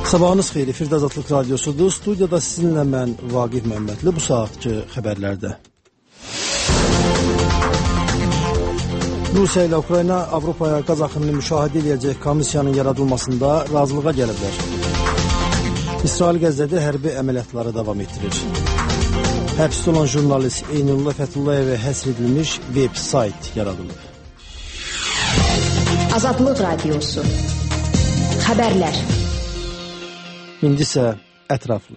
Sabahınız xeyir, Efirdə Azadlıq Radyosudur. Studiyada sizinlə mən Vaqif Məmmədli. Bu saatki xəbərlərdə. Rusiya ilə Ukrayna Avropaya qaz axınını müşahidə edəcək komissiyanın yaradılmasında razılığa gəliblər. İsrail Qəzzədə hərbi əməliyyatları davam etdirir. Həbsdə olan jurnalist Eynullah Fətullayevə həsr edilmiş veb-sayt yaradılıb. Azadlıq Radyosu. Xəbərlər. İndi isə ətraflı.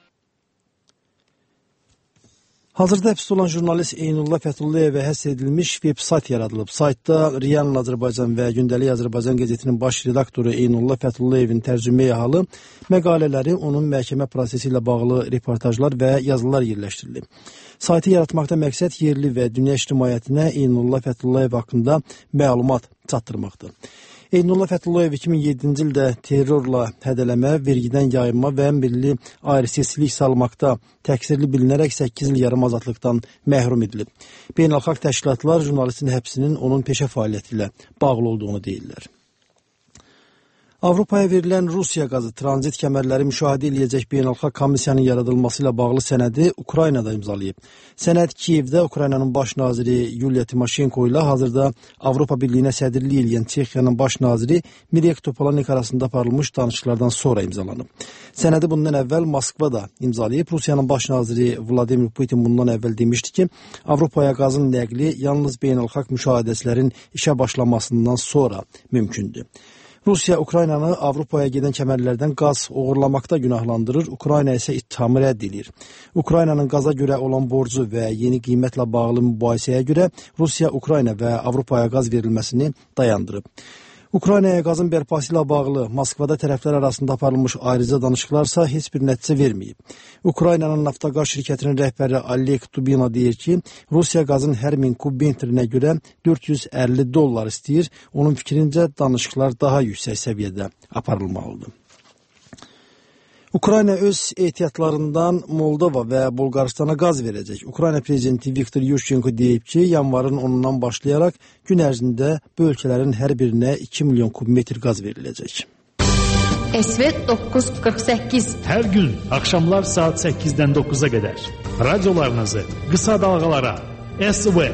Hazırda həbsdə olan jurnalist Eynullah Fətullayevə həsr edilmiş veb-sayt yaradılıb. Saytda Riyanın Azərbaycan və Gündəlik Azərbaycan qəzetinin baş redaktoru Eynullah Fətullayevin tərcüməyə halı, məqalələri, onun məhkəmə prosesi ilə bağlı reportajlar və yazılar yerləşdirilib. Saytı yaratmaqda məqsəd yerli və dünya ictimaiyyətinə Eynullah Fətullayев haqqında məlumat çatdırmaqdır. Eynullah Fətullayев 2007-ci ildə terrorla hədələmə, vergidən yayınma və milli ayrı-seçkilik salmaqda təqsirli bilinərək 8 il yarım azadlıqdan məhrum edilib. Beynəlxalq təşkilatlar jurnalistin həbsinin onun peşə fəaliyyəti ilə bağlı olduğunu deyirlər. Avropaya verilən Rusiya qazı tranzit kəmərləri müşahidə edəcək beynəlxalq komissiyanın yaradılması ilə bağlı sənədi Ukraynada imzalayıb. Sənəd Kiyevdə Ukraynanın baş naziri Yuliya Timoşenko ilə hazırda Avropa Birliyinə sədrlik edən Çexiyanın baş naziri Mirek Topolanek arasında aparılmış danışıqlardan sonra imzalanıb. Sənədi bundan əvvəl Moskvada imzalayıb. Rusiyanın baş naziri Vladimir Putin bundan əvvəl demişdi ki, Avropaya qazın nəqli yalnız beynəlxalq müşahidəçilərin işə başlamasından sonra mümkündür. Rusiya Ukraynanı Avropaya gedən kəmərlərdən qaz oğurlamaqda günahlandırır, Ukrayna isə ittihamı rədd edir. Ukraynanın qaza görə olan borcu və yeni qiymətlə bağlı mübahisəyə görə Rusiya, Ukrayna və Avropaya qaz verilməsini dayandırıb. Ukraynaya qazın bərpası ilə bağlı Moskvada tərəflər arasında aparılmış ayrıca danışıqlarsa heç bir nəticə verməyib. Ukraynanın Naftogaz şirkətinin rəhbəri Oleg Tubina deyir ki, Rusiya qazın hər 1000 kub metrinə görə $450 istəyir. Onun fikrincə danışıqlar daha yüksək səviyyədə aparılmalıdır. Ukrayna öz ehtiyatlarından Moldova və Bolqaristana qaz verəcək. Ukrayna prezidenti Viktor Yushchenko deyib ki, yanvarın 10-dan başlayaraq gün ərzində bu ölkələrin hər birinə 2 milyon kubmetr qaz veriləcək. SV 948. Hər gün axşamlar saat 8-dən 9-a qədər radiolarınızı qısa dalğalara SV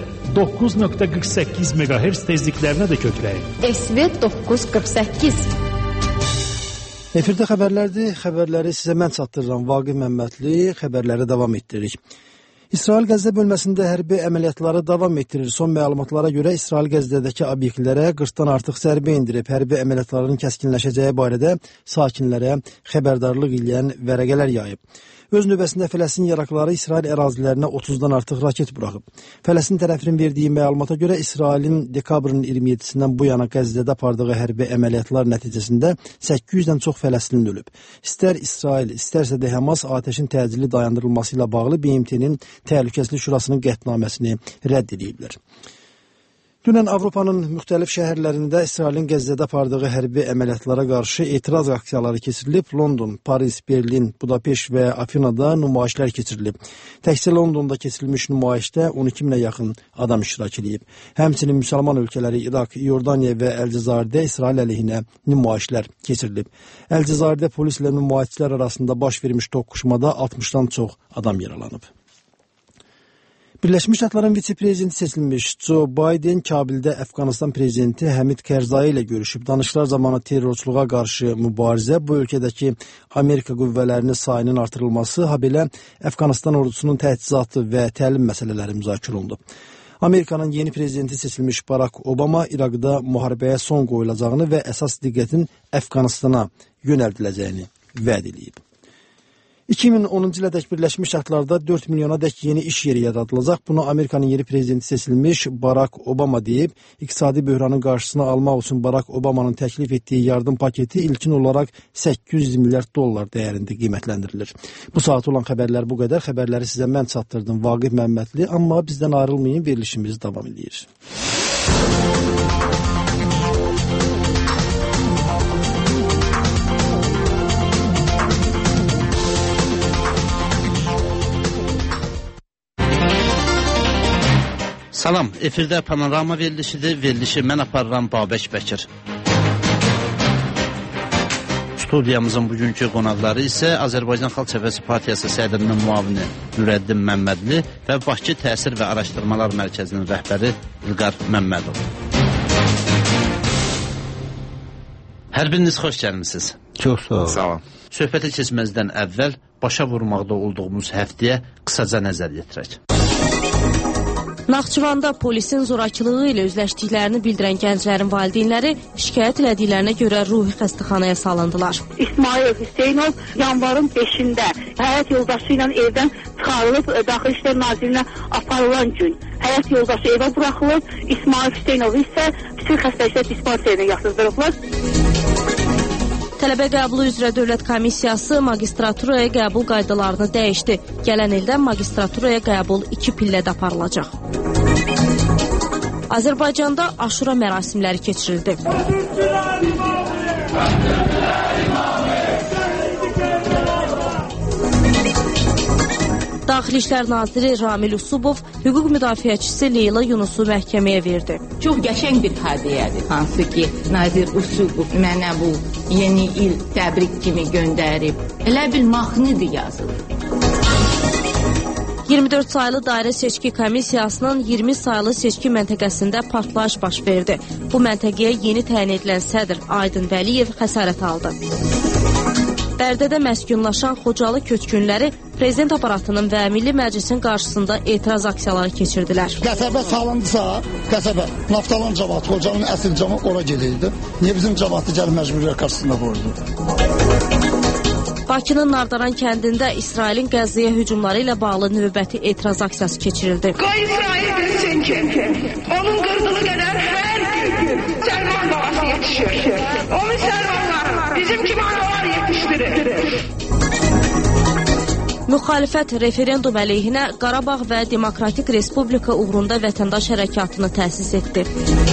9.48 MHz tezliklərinə də kökləyin. SV 948. Efirdə xəbərlərdir. Xəbərləri sizə mən çatdırıram. Vaqif Məmmədli, xəbərləri davam etdiririk. İsrail Qəzdə bölməsində hərbi əməliyyatları davam etdirir. Son məlumatlara görə İsrail Qəzdədəki obyektlərə 40-dan artıq zərbə indirib. Hərbi əməliyyatların kəskinləşəcəyi barədə sakinlərə xəbərdarlıq edən vərəqələr yayıb. Öz növbəsində Fələstin yaraqları İsrail ərazilərinə 30-dan artıq raket buraxıb. Fələstin tərəfinin verdiyi məlumata görə İsrailin dekabrın 27-sindən bu yana Qəzdədə apardığı hərbi əməliyyatlar nəticəsində 800-dən çox Fələstin ölüb. İstər İsrail, istərsə də Həmas atəşin təcili dayandırılması ilə bağlı BMT-nin Təhlükəsizlik Şurasının qətnaməsini rədd ediblər. Dünən Avropanın müxtəlif şəhərlərində İsrailin Qəzzədə apardığı hərbi əməliyyatlara qarşı etiraz aksiyaları keçirilib. London, Paris, Berlin, Budapeşt və Afinada nümayişlər keçirilib. Təkcə Londonda keçirilmiş nümayişdə 12 minə yaxın adam iştirak edib. Həmçinin müsəlman ölkələri İraq, Yordaniya və Əlcəzairdə İsrail əleyhinə nümayişlər keçirilib. Əlcəzairdə polislə nümayişçilər arasında baş vermiş toqquşmada 60-dan çox adam yaralanıb. Birləşmiş Ştatların vitse-prezidenti seçilmiş Joe Biden Kabildə Əfqanistan prezidenti Həmid Kərzai ilə görüşüb. Danışıqlar zamanı terrorçuluğa qarşı mübarizə, bu ölkədəki Amerika qüvvələrinin sayının artırılması, habelə Əfqanistan ordusunun təchizatı və təlim məsələləri müzakirə olundu. Amerikanın yeni prezidenti seçilmiş Barack Obama İraqda müharibəyə son qoyulacağını və əsas diqqətin Əfqanistana yönəldiləcəyini vəd edib. 2010-cu ilədək Birləşmiş Ştatlarda 4 milyona dək yeni iş yeri yaradılacaq. Bunu Amerikanın yeni prezidenti seçilmiş Barack Obama deyib. İqtisadi böhranın qarşısını almaq üçün Barack Obama'nın təklif etdiyi yardım paketi ilkin olaraq $800 milyard dəyərində qiymətləndirilir. Bu saat olan xəbərlər bu qədər. Xəbərləri sizə mən çatdırdım, Vaqif Məmmədli. Amma bizdən ayrılmayın, verilişimiz davam edir. Salam, efirdə panorama verilişidir. Verilişi mən aparıram Babək Bəkir. Studiyamızın bugünkü qonaqları isə Azərbaycan Xalq Cəbhəsi Partiyası sədrinin müavini Nurəddin Məmmədli və Bakı Təsir və Araşdırmalar Mərkəzinin rəhbəri İlqar Məmmədov. Hər biriniz xoş gəlmisiniz. Çox sağ olun. Sağ olun. Söhbətə keçməzdən əvvəl başa vurmaqda olduğumuz həftəyə qısaca nəzər yetirək. Naxçıvanda polisin zorakılığı ilə üzləşdiklərini bildirən gənclərin valideynləri şikayət elədiklərinə görə ruhi xəstəxanaya salındılar. İsmail Hüseynov yanvarın 5-də həyat yoldaşı ilə evdən çıxarılıb Daxili İşlər Nazirinə aparılan gün həyat yoldaşı evə buraxılıb, İsmail Hüseynov isə psixi xəstəliklər dispanserinə yatızdırıblar. Tələbə qəbulu üzrə Dövlət Komissiyası magistraturaya qəbul qaydalarını dəyişdi. Gələn ildən magistraturaya qəbul 2 pillədə aparılacaq. Azərbaycanda Aşura mərasimləri keçirildi. Daxili İşlər Naziri Ramil Usubov hüquq müdafiəçisi Leyla Yunusu məhkəməyə verdi. Çox qəşəng bir hadiyədir. Hansı ki, Nazir Usubov mənə bu yeni il təbrik kimi göndərib. Elə bil mahnıdır yazılır. 24 saylı dairə seçki komissiyasının 20 saylı seçki məntəqəsində partlayış baş verdi. Bu məntəqəyə yeni təyin edilən sədr Aydın Vəliyev xəsarət aldı. Bərdədə məskunlaşan Xocalı köçkünləri prezident aparatının və Milli Məclisin qarşısında etiraz aksiyaları keçirdilər. Qəsəbə salındısa, qəsəbə, Naftalan cəmaatı, Xocalı'nın əsl cəmaatı ora gedirdi. Niyə bizim cəmaatı gəlib məcburiyyət qarşısında qoydu? Bakının Nardaran kəndində İsrailin Qəzzəyə hücumları ilə bağlı növbəti etiraz aksiyası keçirildi. Qoy İsrail bilsin ki, onun qırdığı qədər hər gün Səlman babası yetişir. O müsəlmanlar bizim kimi analar yetişdirir. Müxalifət referendum əleyhinə Qarabağ və Demokratik Respublika uğrunda vətəndaş hərəkatını təsis etdi.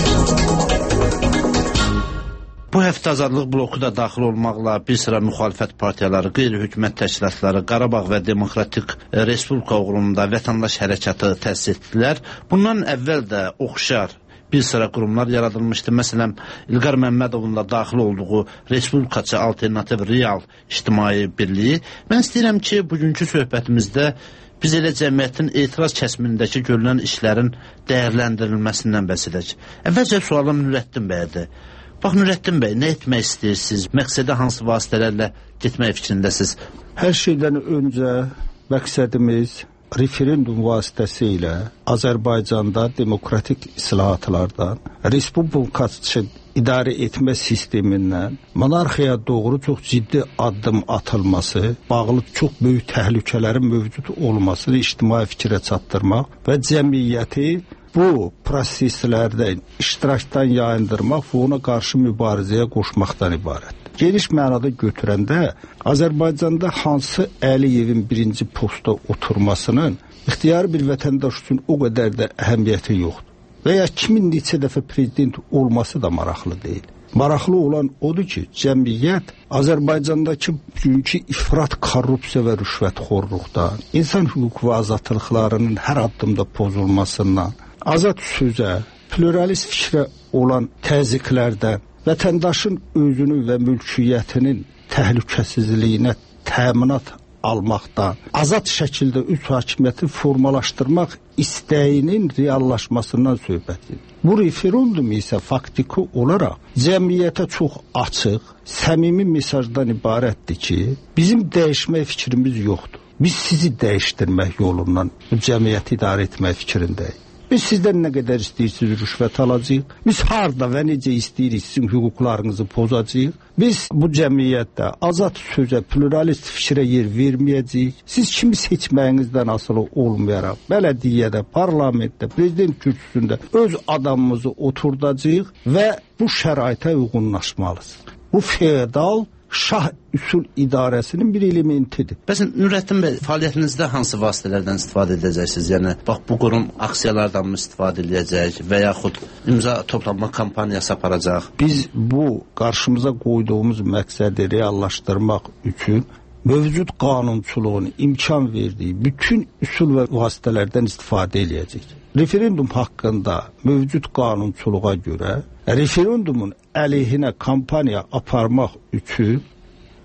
Bu həftə Azadlıq bloku da daxil olmaqla bir sıra müxalifət partiyaları, qeyri-hökumət təşkilatları Qarabağ və Demokratik Respublika uğrunda vətəndaş hərəkatı təsis etdilər. Bundan əvvəl də oxşar bir sıra qurumlar yaradılmışdı. Məsələn, İlqar Məmmədovun da daxil olduğu Respublikaçı Alternativ Real İctimai Birliyi. Mən istəyirəm ki, bugünkü söhbətimizdə biz elə cəmiyyətin etiraz kəsmindəki görülən işlərin dəyərləndirilməsindən bəhs edək. Əvvəlcə sualım Nurəddin bəyədir. Bax, Nurəddin bəy, nə etmək istəyirsiniz? Məqsədə hansı vasitələrlə getmək fikrindəsiniz? Hər şeydən öncə məqsədimiz referendum vasitəsilə Azərbaycanda demokratik islahatlardan, respublikaçı idarə etmə sistemindən monarxiya doğru çox ciddi addım atılması, bağlı çox böyük təhlükələrin mövcud olmasını ictimai fikrə çatdırmaq və cəmiyyəti bu proseslərdən iştirakdan yayındırmaq və ona qarşı mübarizəyə qoşmaqdan ibarətdir. Geniş mənada götürəndə Azərbaycanda hansı Əliyevin birinci posta oturmasının ixtiyari bir vətəndaş üçün o qədər də əhəmiyyəti yoxdur. Və ya kimin neçə dəfə prezident olması da maraqlı deyil. Maraqlı olan odur ki, cəmiyyət Azərbaycandakı bugünkü ifrat korrupsiya və rüşvətxorluqdan, insan hüquq və azadlıqlarının hər addımda pozulmasından, azad sözə, pluralist fikrə olan təzyiqlərdən, vətəndaşın özünü və mülkiyyətinin təhlükəsizliyinə təminat almaqdan, azad şəkildə öz hakimiyyəti formalaşdırmaq istəyinin reallaşmasından söhbət edir. Bu referendum isə faktiki olaraq cəmiyyətə çox açıq, səmimi mesajdan ibarətdir ki, bizim dəyişmək fikrimiz yoxdur. Biz sizi dəyişdirmək yolundan bu cəmiyyəti idarə etmək fikrindəyik. Biz sizdən nə qədər istəyirsiniz rüşvət alacağıq. Biz harda və necə istəyirik sizin hüquqlarınızı pozacağıq. Biz bu cəmiyyətdə azad sözə, pluralist fikrə yer verməyəcəyik. Siz kimi seçməyinizdən asılı olmayaraq, bələdiyyədə, parlamentdə, prezident kürsüsündə öz adamımızı oturdacağıq və bu şəraitə uyğunlaşmalısınız. Bu feodal şah üsul idarəsinin bir elementidir. Bəs Nurəddin bəy, fəaliyyətinizdə hansı vasitələrdən istifadə edəcəksiniz? Yəni, bax, bu qurum aksiyalardan mı istifadə edəcək və yaxud imza toplanma kampaniyası aparacaq? Biz bu qarşımıza qoyduğumuz məqsədi reallaşdırmaq üçün mövcud qanunçuluğun imkan verdiyi bütün üsul və vasitələrdən istifadə edəcək. Referendum haqqında mövcud qanunçuluğa görə referendumun əleyhinə kampaniya aparmaq üçün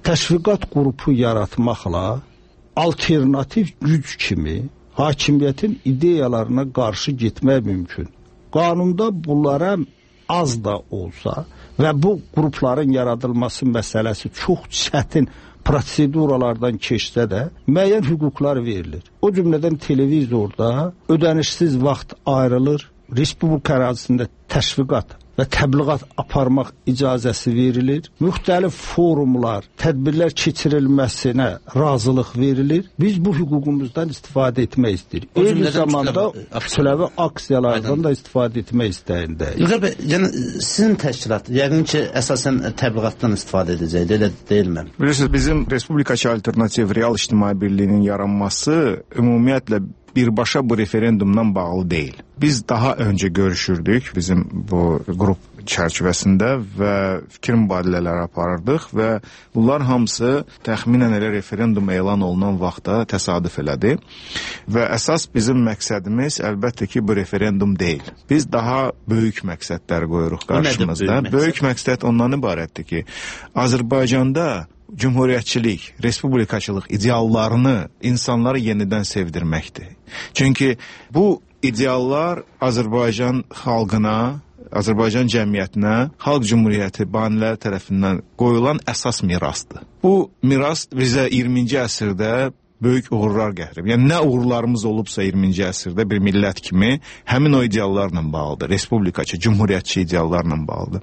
təşviqat qrupu yaratmaqla alternativ güc kimi hakimiyyətin ideyalarına qarşı getmək mümkün. Qanunda bunlara az da olsa və bu qrupların yaradılması məsələsi çox çətin proseduralardan keçsə də müəyyən hüquqlar verilir. O cümlədən televizorda ödənişsiz vaxt ayrılır, respublika ərazisində təşviqat və təbliğat aparmaq icazəsi verilir. Müxtəlif forumlar, tədbirlər keçirilməsinə razılıq verilir. Biz bu hüququmuzdan istifadə etmək istəyirik. Eyni zamanda kütləvi aksiyalardan da istifadə etmək istəyindəyik. İlqar bəy, yəni sizin təşkilat yəqin ki, əsasən təbliğatdan istifadə edəcəkdir, elə deyilmi? Bilirsiniz, bizim Respublikaçı Alternativ Real İctimai Birliyinin yaranması ümumiyyətlə birbaşa bu referendumdan bağlı deyil. Biz daha öncə görüşürdük bizim bu qrup çərçivəsində və fikir mübadilələri aparırdıq və bunlar hamısı təxminən elə referendum elan olunan vaxtda təsadüf elədi. Və əsas bizim məqsədimiz əlbəttə ki, bu referendum deyil. Biz daha böyük məqsədlər qoyuruq qarşımızda. Böyük məqsəd ondan ibarətdir ki, Azərbaycanda cümhuriyyətçilik, respublikaçılıq ideallarını insanlara yenidən sevdirməkdir. Çünki bu ideallar Azərbaycan xalqına, Azərbaycan cəmiyyətinə, xalq cümhuriyyəti baniləri tərəfindən qoyulan əsas mirasdır. Bu miras bizə 20-ci əsrdə böyük uğurlar gətirib. Yəni, nə uğurlarımız olubsa 20-ci əsrdə bir millət kimi həmin o ideallarla bağlıdır. Respublikaçı, cümhuriyyətçi ideallarla bağlıdır.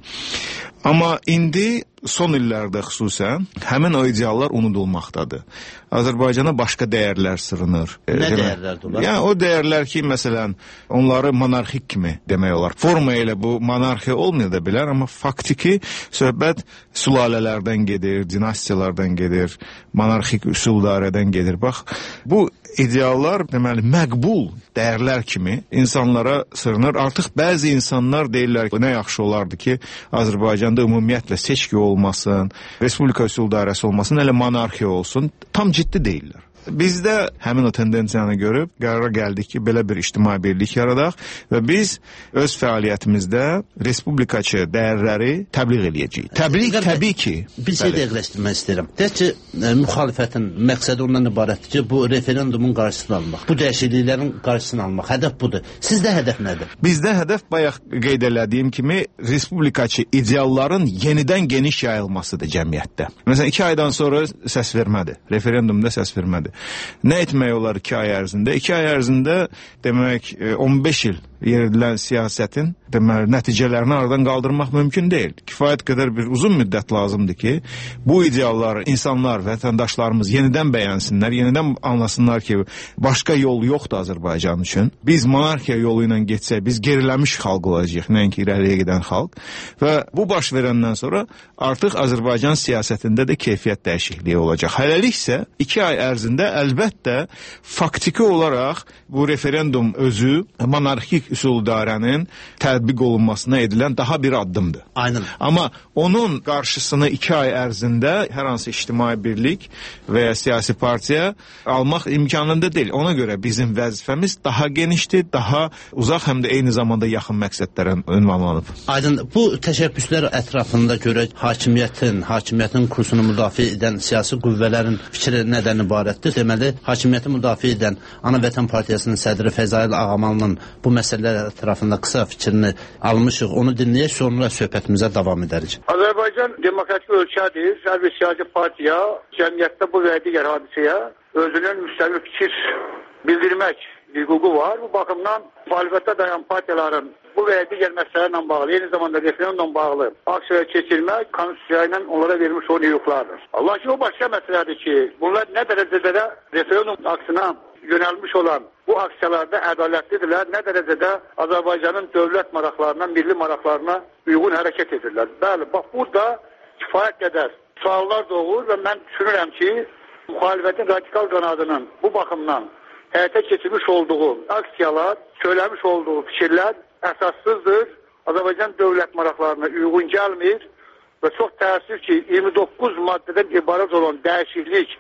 Amma indi son illərdə xüsusən həmin o ideallar unudulmaqdadır. Azərbaycana başqa dəyərlər sırınır. Nə dəyərlərdir onlar? Yəni, o dəyərlər ki, məsələn, onları monarxik kimi demək olar. Forma ilə bu monarxiya olmaya da bilər, amma faktiki söhbət sülalələrdən gedir, dinastiyalardan gedir, monarxik üsuldarədən gedir. Bax, bu ideallar deməli məqbul dəyərlər kimi insanlara sırınır. Artıq bəzi insanlar deyirlər ki, nə yaxşı olardı ki, Azərbaycanda ümumiyyətlə seçki olmasın, respublika üsuldarəsi olmasın, elə monarxiya olsun. Tam ciddi deyirlər. Bizdə həmin o tendensiyanı görüb qərara gəldik ki, belə bir ictimai birlik yaradaq və biz öz fəaliyyətimizdə respublikaçı dəyərləri təbliğ edəcəyik. Təbliğ təbii ki. Bir şey dəqiqləşdirmək istəyirəm. Deyək ki, müxalifətin məqsədi ondan ibarətdir ki, bu referendumun qarşısını almaq, bu dəyişikliklərin qarşısını almaq. Hədəf budur. Sizdə hədəf nədir? Bizdə hədəf bayaq qeyd elədiyim kimi respublikaçı idealların yenidən geniş yayılmasıdır cəmiyyətdə. Məsələn, 2 aydan sonra səs vermədi. Referendumda səs vermədi. Nə etmək olar 2 ay ərzində? 2 ay ərzində demək 15 il yeridilən siyasətin deməli nəticələrini aradan qaldırmaq mümkün deyil. Kifayət qədər bir uzun müddət lazımdır ki, bu idealları insanlar, vətəndaşlarımız yenidən bəyənsinlər, yenidən anlasınlar ki, başqa yol yoxdur Azərbaycan üçün. Biz monarxiya yolu ilə getsək, biz geriləmiş xalq olacağıq, nəinki irəliyə gedən xalq. Və bu baş verəndən sonra artıq Azərbaycan siyasətində də keyfiyyət dəyişikliyi olacaq. Hələlik isə 2 ay ərzində əlbəttə faktiki olaraq bu referendum özü monarxik üsuldarənin tətbiq olunmasına edilən daha bir addımdır. Aynen. Amma onun qarşısını 2 ay ərzində hər hansı ictimai birlik və ya siyasi partiya almaq imkanında deyil. Ona görə bizim vəzifəmiz daha genişdir, daha uzaq, həm də eyni zamanda yaxın məqsədlərə ünvanlanıb. Aydın, bu təşəbbüslər ətrafında görə hakimiyyətin kursunu müdafiə edən siyasi qüvvələrin fikri nədən ibarətdir? Deməli, hakimiyyəti müdafiə edən Ana Vətən Partiyasının sədri Fəzail Ağamalının bu məsələlər ətrafında qısa fikrini almışıq. Onu dinləyək, sonra söhbətimizə davam edərik. Azərbaycan demokratik ölkədir. Hər bir siyasi partiya cəmiyyətdə bu və digər hadisəyə özünün müstəqil fikir bildirmək hüququ var. Bu baxımdan müxalifətdə dayanan partiyaların bu və digər məsələlərlə bağlı, eyni zamanda referendumla bağlı aksiyaya keçirmək konstitusiya ilə onlara verilmiş olan hüquqlardır. Allah ki, o başqa məsələdir ki, bunlar nə dərəcədə də referendum aksiyasına yönəlmiş olan bu aksiyalarda ədalətlidirlər, nə dərəcədə Azərbaycanın dövlət maraqlarına, milli maraqlarına uyğun hərəkət edirlər. Bəli, bax burada kifayət qədər suallar doğur və mən düşünürəm ki, müxalifətin radikal qanadının bu baxımdan həyata keçirmiş olduğu aksiyalar, söyləmiş olduğu fikirlər əsassızdır, Azərbaycan dövlət maraqlarına uyğun gəlmir və çox təəssüf ki, 29 maddədən ibarət olan dəyişiklik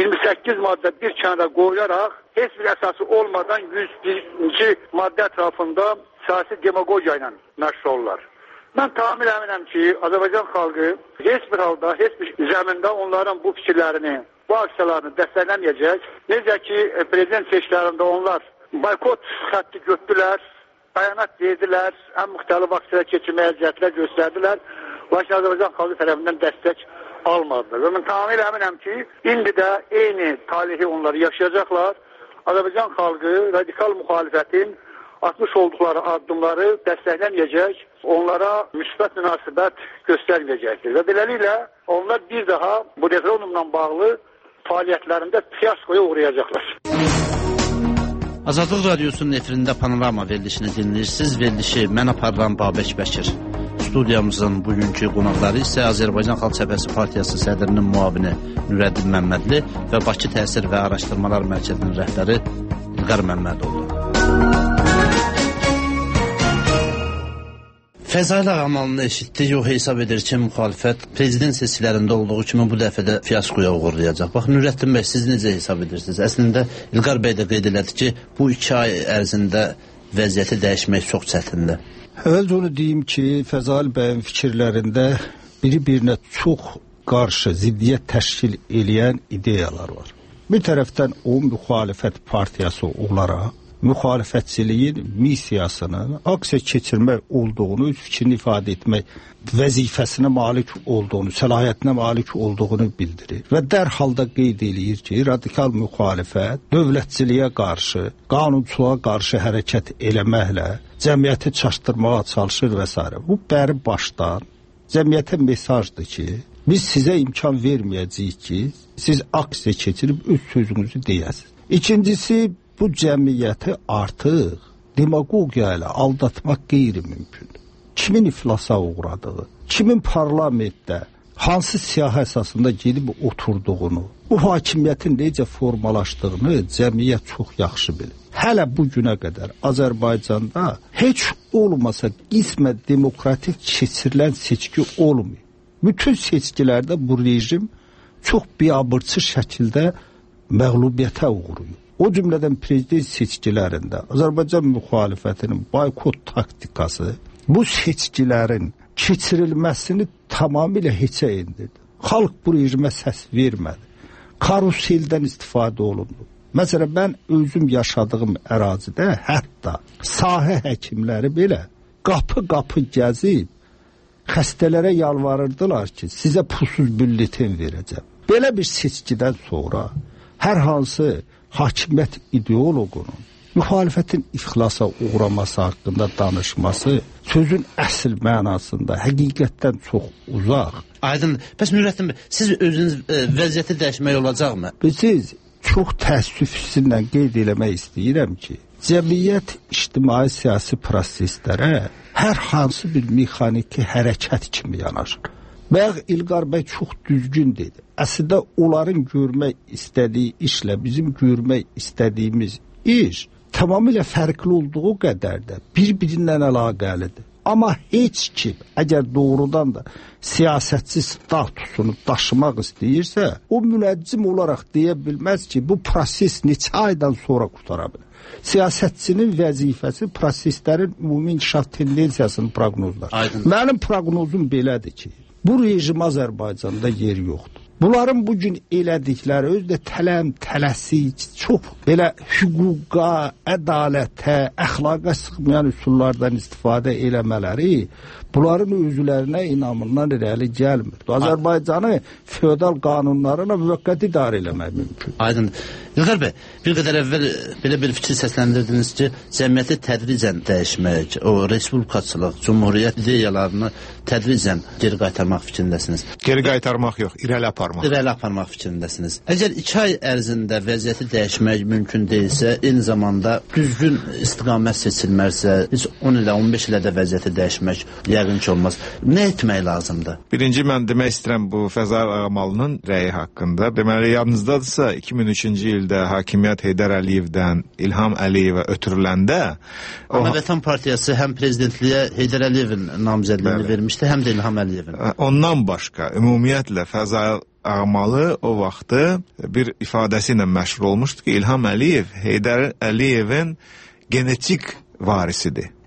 28 maddə bir kənara qoyularaq heç bir əsası olmadan 101-ci maddə ətrafında siyasi demagogiya ilə məşğul olurlar. Mən tamamilə əminəm ki, Azərbaycan xalqı heç bir halda, heç bir zəmində onların bu fikirlərini, bu aksiyalarını dəstəkləməyəcək. Necə ki, prezident seçkilərində onlar boykot xətti götürdülər, bəyanat verdilər, ən müxtəlif aksiyalar keçirməyə cəhdlər göstərdilər. Lakin Azərbaycan xalqı tərəfindən dəstək almadılar. Və mən tamamilə əminəm ki, indi də eyni talihi onlar yaşayacaqlar. Azərbaycan xalqı radikal müxalifətin atmış olduqları addımları dəstəkləməyəcək, onlara müsbət münasibət göstərməyəcəkdir. Və beləliklə onlar bir daha bu referendumla bağlı fəaliyyətlərində fiyaskoya uğrayacaqlar. Azadlıq Radiosunun efirində Panorama verilişini dinləyirsiniz. Verilişi mən aparılan Babək Bəkir. Studiyamızın bugünkü qonaqları isə Azərbaycan Xalq Cəbhəsi Partiyası sədrinin müavini Nürəddin Məmmədli və Bakı Təsir və Araşdırmalar Mərkəzinin rəhbəri İlqar Məmmədoğlu. Fəzail Ağamalını eşitdik, o hesab edir ki, müxalifət prezident seçkilərində olduğu kimi bu dəfə də fiyaskoya uğurlayacaq. Bax, Nürəddin bəy, siz necə hesab edirsiniz? Əslində, İlqar bəy də qeyd elədi ki, bu 2 ay ərzində vəziyyəti dəyişmək çox çətindir. Əvvəlcə onu deyim ki, Fəzail bəyin fikirlərində biri-birinə çox qarşı ziddiyyət təşkil eləyən ideyalar var. Bir tərəfdən o müxalifət partiyası olaraq müxalifətçiliyin missiyasının aksiya keçirmək olduğunu, öz fikrini ifadə etmək vəzifəsinə malik olduğunu, səlahiyyətinə malik olduğunu bildirir. Və dərhalda qeyd eləyir ki, radikal müxalifət dövlətçiliyə qarşı, qanunçuluğa qarşı hərəkət eləməklə cəmiyyəti çaşdırmağa çalışır və s. Bu bəri başdan cəmiyyətə mesajdır ki, biz sizə imkan verməyəcəyik ki, siz aksiya keçirib öz sözünüzü deyəsiniz. İkincisi, bu cəmiyyəti artıq demagogiya ilə aldatmaq qeyri-mümkündür. Kimin iflasa uğradığı, kimin parlamentdə hansı siyah əsasında gedib oturduğunu, bu hakimiyyətin necə formalaşdığını cəmiyyət çox yaxşı bilir. Hələ bu günə qədər Azərbaycanda heç olmasa qismən demokratik keçirilən seçki olmuyor. Bütün seçkilərdə bu rejim çox biabırçı şəkildə məğlubiyyətə uğrayır. O cümlədən prezident seçkilərində Azərbaycan müxalifətinin boykot taktikası bu seçkilərin keçirilməsini tamamilə heçə indirdi. Xalq bu rejimə səs vermədi. Karuseldən istifadə olundu. Məsələn, mən özüm yaşadığım ərazidə hətta sahə həkimləri belə qapı-qapı gəzib xəstələrə yalvarırdılar ki, sizə pulsuz bülletin verəcəm. Belə bir seçkidən sonra hər hansı hakimiyyət ideoloqunun müxalifətin iflasa uğraması haqqında danışması sözün əsl mənasında həqiqətdən çox uzaq. Aydın, bəs Nürəddin bəy, siz özünüz vəziyyəti dəyişmək olacaqmı? Siz çox təəssüflə qeyd eləmək istəyirəm ki, cəmiyyət ictimai siyasi proseslərə hər hansı bir mexaniki hərəkət kimi yanaşır. Bayaq İlqar bəy çox düzgün dedi. Əslində onların görmək istədiyi işlə bizim görmək istədiyimiz iş tamamilə fərqli olduğu qədər də bir-birindən əlaqəlidir. Amma heç kim əgər doğrudan da siyasətçi statusunu daşımaq istəyirsə, o münəccim olaraq deyə bilməz ki, bu proses neçə aydan sonra qurtara bilər. Siyasətçinin vəzifəsi proseslərin ümumi inkişaf tendensiyasını proqnozlar. Mənim proqnozum belədir ki, bu rejim Azərbaycanda yer yoxdur. Bunların bugün elədikləri özdə tələsik, çox belə hüquqa, ədalətə, əxlaqa sıxmayan üsullardan istifadə eləmələri bunların özlərinə inamından irəli gəlmir. Azərbaycanı feodal qanunlarına müvəqqəti idarə eləmək mümkün. Aydın. İlqar bəy, bir qədər əvvəl belə bir fikir səsləndirdiniz ki, cəmiyyəti tədricən dəyişmək, o respublikaçılıq, cumhuriyyət ideyalarını tədricən geri qaytarmaq fikrindəsiniz. Geri qaytarmaq yox, irəli aparmaq. İrəli aparmaq fikrindəsiniz. Əgər 2 ay ərzində vəziyyəti dəyişmək mümkün deyilsə, eyni zamanda düzgün istiqamət seçilmərsə, heç 10 ilə 15 ilə də vəziyyəti dəyişmək yəqin ki olmaz. Nə etmək lazımdır? Birinci mən demək istəyirəm bu Fəzail Ağamalının rəyi haqqında. Deməli, yadınızdadırsa 2003-cü ildə hakimiyyət Heydər Əliyevdən İlham Əliyevə ötürüləndə Ana Vətən Partiyası həm prezidentliyə Heydər Əliyevin namizədliyini vermişdi, həm də İlham Əliyevin. Ondan başqa ümumiyyətlə Fəzail Ağamalı o vaxtı bir ifadəsi ilə məşhur olmuşdu ki, İlham Əliyev Heydər Əliyevin genetik varisidir.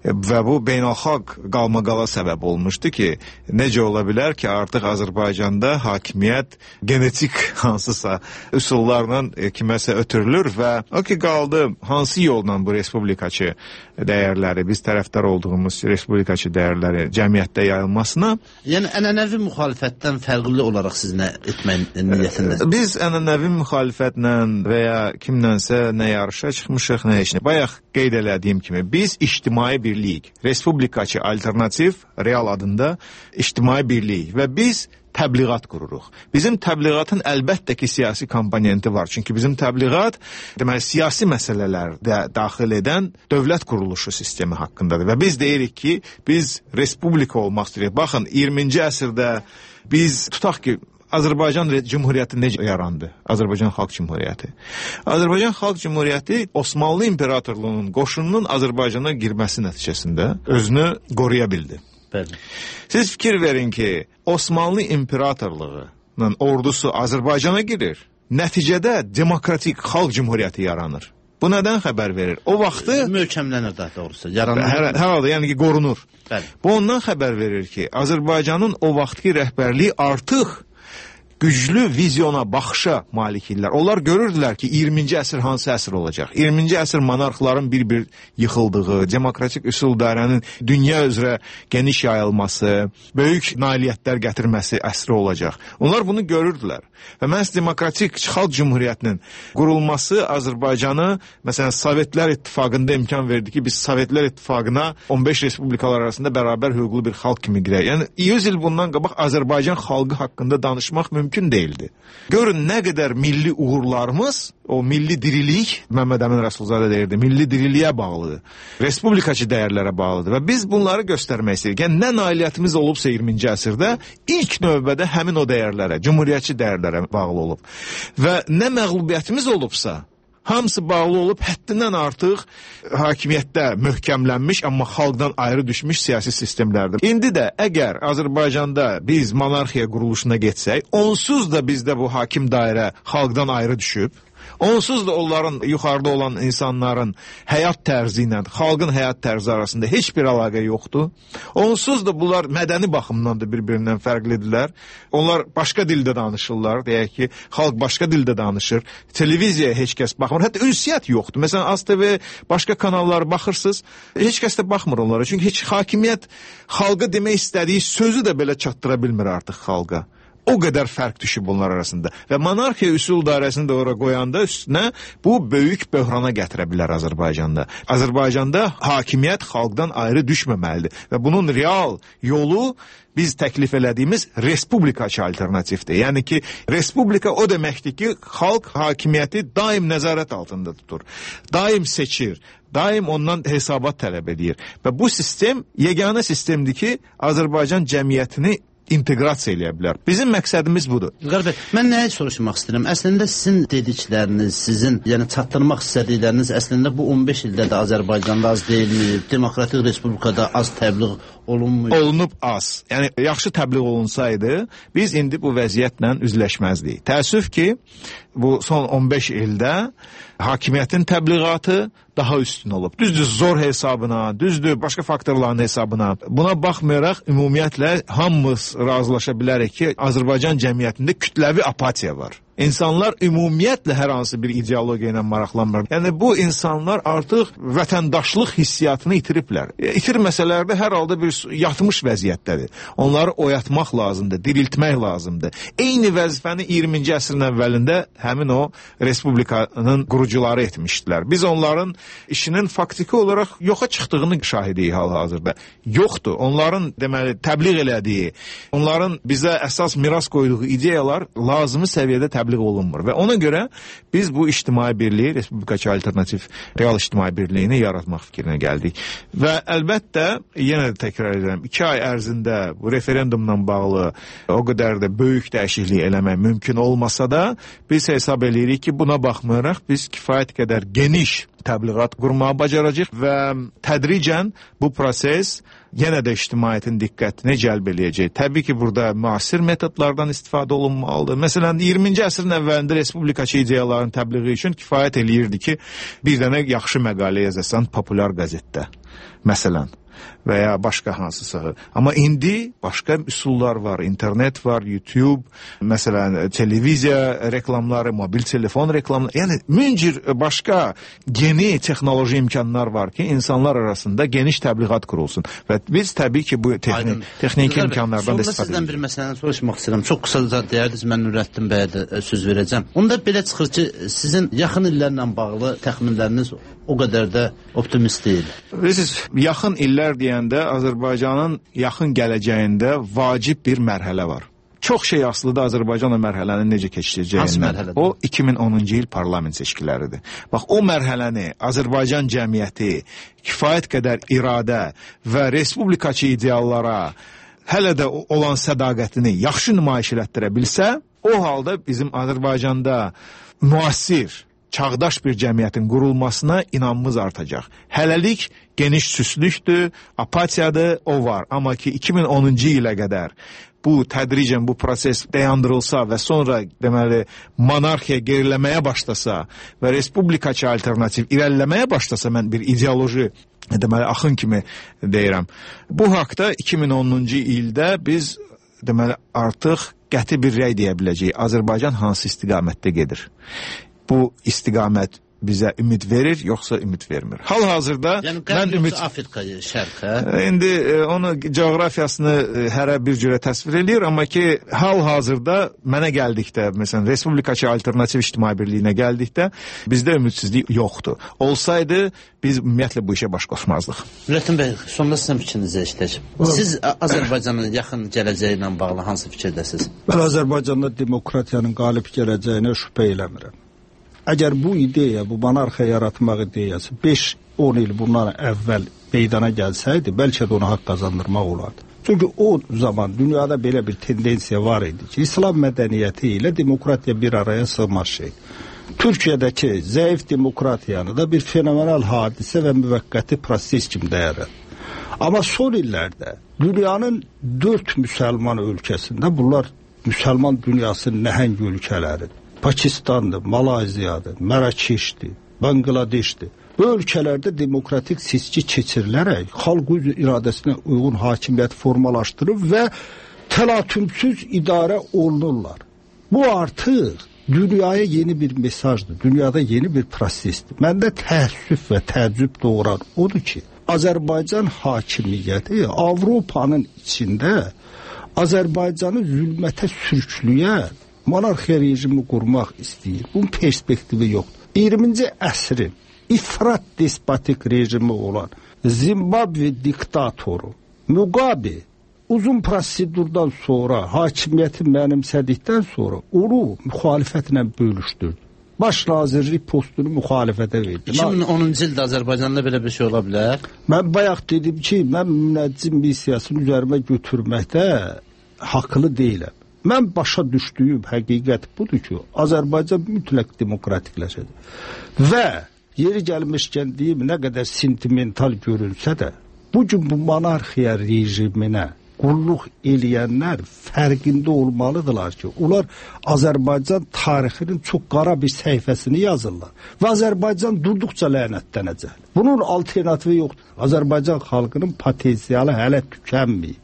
və bu beynəlxalq qalmaqala səbəb olmuşdu ki, necə ola bilər ki, artıq Azərbaycanda hakimiyyət genetik hansısa üsullarla kiməsə ötürülür və o ki qaldı hansı yolla bu respublikaçı dəyərləri, biz tərəfdar olduğumuz respublikaçı dəyərləri cəmiyyətdə yayılmasına. Yəni ənənəvi müxalifətdən fərqli olaraq siz nə etmək niyyətindəsiniz? Biz ənənəvi müxalifətlə və ya kimlənsə nə yarışa çıxmışıq, nə heç nə. Bayaq qeyd elədiyim kimi biz ictimai birlik, respublikaçı alternativ real adında ictimai birlik və biz təbliğat qururuq. Bizim təbliğatın əlbəttə ki, siyasi komponenti var. Çünki bizim təbliğat deməli siyasi məsələlərdə daxil edən dövlət quruluşu sistemi haqqındadır. Və biz deyirik ki, biz respublika olmaq istəyirik. Baxın, 20-ci əsrdə biz tutaq ki, Azərbaycan Cumhuriyyəti necə yarandı? Azərbaycan Xalq Cumhuriyyəti. Azərbaycan Xalq Cumhuriyyəti Osmanlı İmperatorluğunun qoşununun Azərbaycana girməsi nəticəsində özünü qoruya bildi. Bəli. Siz fikir verin ki, Osmanlı İmperatorluğunun ordusu Azərbaycana girir. Nəticədə demokratik Xalq Cumhuriyyəti yaranır. Bu nədən xəbər verir? O vaxtı möhkəmlənir daha doğrusu. Yaranır. Hər halda, yəni ki, qorunur. Bəli. Bu ondan xəbər verir ki, Azərbaycanın o vaxtki rəhbərliyi artıq güclü vizyona, baxışa malik idilər. Onlar görürdülər ki, 20-ci əsr hansı əsr olacaq? 20-ci əsr monarxların bir-bir yıxıldığı, demokratik üsul dairənin dünya üzrə geniş yayılması, böyük nailiyyətlər gətirməsi əsri olacaq. Onlar bunu görürdülər. Və məhz demokratik Xalq Cumhuriyyətinin qurulması Azərbaycanı, məsələn, Sovetlər İttifaqında imkan verdi ki, biz Sovetlər İttifaqına 15 respublikalar arasında bərabər hüquqlu bir xalq kimi girək. Yəni 100 il bundan qabaq Azərbaycan xalqı haqqında danışmaq mümkün değildi. Görün nə qədər milli uğurlarımız, o milli dirilik, Məhəmməd Əmin Rəsulzadə deyirdi, milli diriliyə bağlıdır. Respublikaçı dəyərlərə bağlıdır və biz bunları göstərmək istəyirik. Yəni nə nailiyyətimiz olubsa 20-ci əsrdə ilk növbədə həmin o dəyərlərə, cumhuriyyətçi dəyərlərə bağlı olub. Və nə məğlubiyyətimiz olubsa, hamısı bağlı olub həddindən artıq hakimiyyətdə möhkəmlənmiş, amma xalqdan ayrı düşmüş siyasi sistemlərdir. İndi də əgər Azərbaycanda biz monarxiya quruluşuna getsək, onsuz da bizdə bu hakim dairə xalqdan ayrı düşüb, onsuz da onların yuxarıda olan insanların həyat tərzi ilə xalqın həyat tərzi arasında heç bir əlaqə yoxdur. Onsuz da bunlar mədəni baxımdan da bir-birindən fərqlidirlər. Onlar başqa dildə danışırlar. Deyək ki, xalq başqa dildə danışır. Televiziyaya heç kəs baxmır. Hətta ünsiyyət yoxdur. Məsələn, AzTV başqa kanallara baxırsınız, heç kəs də baxmır onlara. Çünki heç hakimiyyət xalqa demək istədiyi sözü də belə çatdıra bilmir artıq xalqa. O qədər fərq düşüb bunlar arasında. Və monarxiya üsul dairəsini də ora qoyanda üstünə bu böyük böhrana gətirə bilər Azərbaycanda. Azərbaycanda hakimiyyət xalqdan ayrı düşməməlidir. Və bunun real yolu biz təklif elədiyimiz respublikaçı alternativdir. Yəni ki, respublika o deməkdir ki, xalq hakimiyyəti daim nəzarət altında tutur. Daim seçir. Daim ondan hesabat tələb edir. Və bu sistem yeganə sistemdir ki, Azərbaycan cəmiyyətini inteqrasiya eləyə bilər. Bizim məqsədimiz budur. İlqar bəy, mən nəyə soruşmaq istəyirəm? Əslində sizin dedikləriniz, sizin yəni çatdırmaq istədikləriniz əslində bu 15 ildə də Azərbaycanda az deyilmi? Demokratik Respublikada az təbliğ olunmuyor? Olunub az. Yəni yaxşı təbliğ olunsaydı, biz indi bu vəziyyətlə üzləşməzdik. Təəssüf ki, bu son 15 ildə hakimiyyətin təbliğatı daha üstün olub. Düzdür, zor hesabına, düzdür, başqa faktorların hesabına. Buna baxmayaraq, ümumiyyətlə hamımız razılaşa bilərik ki, Azərbaycan cəmiyyətində kütləvi apatiya var. İnsanlar ümumiyyətlə hər hansı bir ideologiya ilə maraqlanmır. Yəni bu insanlar artıq vətəndaşlıq hissiyatını itiriblər. İtirməsələr də hər halda bir yatmış vəziyyətdədir. Onları oyatmaq lazımdır, diriltmək lazımdır. Eyni vəzifəni 20-ci əsrin əvvəlində həmin o respublikanın qurucuları etmişdilər. Biz onların işinin faktiki olaraq yoxa çıxdığını şahidiyik hal-hazırda. Yoxdur. Onların deməli təbliğ elədiyi, onların bizə əsas miras qoyduğu ideyalar lazımi səviyyədə təbliğ olunmur. Və ona görə biz bu ictimai birliyi, Respublikaçı Alternativ Real İctimai Birliyini yaratmaq fikrinə gəldik. Və əlbəttə, yenə də təkrar edirəm, 2 ay ərzində bu referendumla bağlı o qədər də böyük dəyişiklik eləmək mümkün olmasa da, biz hesab edirik ki, buna baxmayaraq biz kifayət qədər geniş təbliğat qurmağı bacaracaq və tədricən bu proses yenə də ictimaiyyətin diqqətini cəlb eləyəcək. Təbii ki, burada müasir metodlardan istifadə olunmalıdır. Məsələn, 20-ci əsrin əvvəlində respublikaçı ideyaların təbliği üçün kifayət eləyirdi ki, bir dənə yaxşı məqalə yazasan populyar qəzetdə. məsələn, və ya başqa hansısa. Amma indi başqa üsullar var. İnternet var, YouTube, məsələn, televiziya reklamları, mobil telefon reklamları. Yəni, min cür başqa yeni texnoloji imkanlar var ki, insanlar arasında geniş təbliğat qurulsun. Və biz təbii ki, bu texniki imkanlardan da istifadə edirik. Sonra sizdən bir məsələni soruşmaq istəyirəm. Çox qısaca deyərdiniz, mən Nurəddin bəyə də söz verəcəm. Onda belə çıxır ki, sizin yaxın illərlə bağlı təxminləriniz o qədər də optimist deyil. Bilirsiniz, yaxın illər deyəndə Azərbaycanın yaxın gələcəyində vacib bir mərhələ var. Çox şey asılıdır Azərbaycanla mərhələnin necə keçəcəyindən. Hansı mərhələdir? O 2010-cu il parlament seçkiləridir. Bax, o mərhələni Azərbaycan cəmiyyəti kifayət qədər iradə və respublikaçı ideallara hələ də olan sədaqətini yaxşı nümayiş elətdirə bilsə, o halda bizim Azərbaycanda müasir, çağdaş bir cəmiyyətin qurulmasına inamımız artacaq. Hələlik geniş süslükdür, apatiyadır, o var. Amma ki 2010-cu ilə qədər bu tədricən bu proses dayandırılsa və sonra deməli monarxiya geriləməyə başlasa və respublikaçı alternativ irəliləməyə başlasa, mən bir ideoloji deməli axın kimi deyirəm. Bu haqda 2010-cu ildə biz deməli artıq qəti bir rəy deyə biləcəyik. Azərbaycan hansı istiqamətdə gedir? Bu istiqamət bizə ümid verir, yoxsa ümid vermir. Hal-hazırda yəni, mən ümid... Afrikaya, şərqə. İndi onu coğrafiyasını hərə bir cürə təsvir edir, amma ki hal-hazırda mənə gəldikdə, məsələn, Respublikaçı Alternativ İctimai Birliyinə gəldikdə bizdə ümidsizlik yoxdur. Olsaydı biz ümumiyyətlə bu işə baş qoşmazdıq. Nurəddin bəy, sonda sizin fikrinizi eşidəcəm. Siz Azərbaycanın yaxın gələcəyi ilə bağlı hansı fikirdəsiniz? Mən Azərbaycanda demokratiyanın qalib gələcəyinə şübhə eləmirəm. Əgər bu ideya, bu monarxiya yaratmaq ideyası 5-10 il bundan əvvəl meydana gəlsəydi, bəlkə də ona haqq qazandırmaq olardı. Çünki o zaman dünyada belə bir tendensiya var idi ki, İslam mədəniyyəti ilə demokratiya bir araya sığmaz şey. Türkiyədəki zəif demokratiyanı da bir fenomenal hadisə və müvəqqəti proses kimi dəyərlər. Amma son illərdə dünyanın 4 müsəlman ölkəsində, bunlar müsəlman dünyasının nəhəng ölkələridir. Pakistandır, Malaziyadır, Mərakeşdir, Bangladeşdir. Bu ölkələrdə demokratik seçki keçirilərək xalq öz iradəsinə uyğun hakimiyyət formalaşdırıb və təlatümsüz idarə olunurlar. Bu artıq dünyaya yeni bir mesajdır, dünyada yeni bir prosesdir. Məndə təəssüf və təəccüb doğuran odur ki, Azərbaycan hakimiyyəti Avropanın içində Azərbaycanı zülmətə sürükləyən monarxiya rejimi qurmaq istəyir. Bunun perspektivi yoxdur. 20-ci əsrin ifrat despotik rejimi olan Zimbabve diktatoru Mugabe uzun prosedurdan sonra hakimiyyəti mənimsədikdən sonra onu müxalifətlə bölüşdürdü. Baş nazirlik postunu müxalifətə verdi. 2010-cu ildə Azərbaycanda belə bir şey ola bilər? Mən bayaq dedim ki, mən münəccim missiyasını üzərimə götürməkdə haqlı deyiləm. Mən başa düşdüyüm həqiqət budur ki, Azərbaycan mütləq demokratikləşəcək. Və yeri gəlmişkən deyim, nə qədər sentimental görünsə də, bugün bu monarxiya rejiminə qulluq eləyənlər fərqində olmalıdırlar ki, onlar Azərbaycan tarixinin çox qara bir səhifəsini yazırlar və Azərbaycan durduqca lənətlənəcək. Bunun alternativi yoxdur. Azərbaycan xalqının potensialı hələ tükənməyib.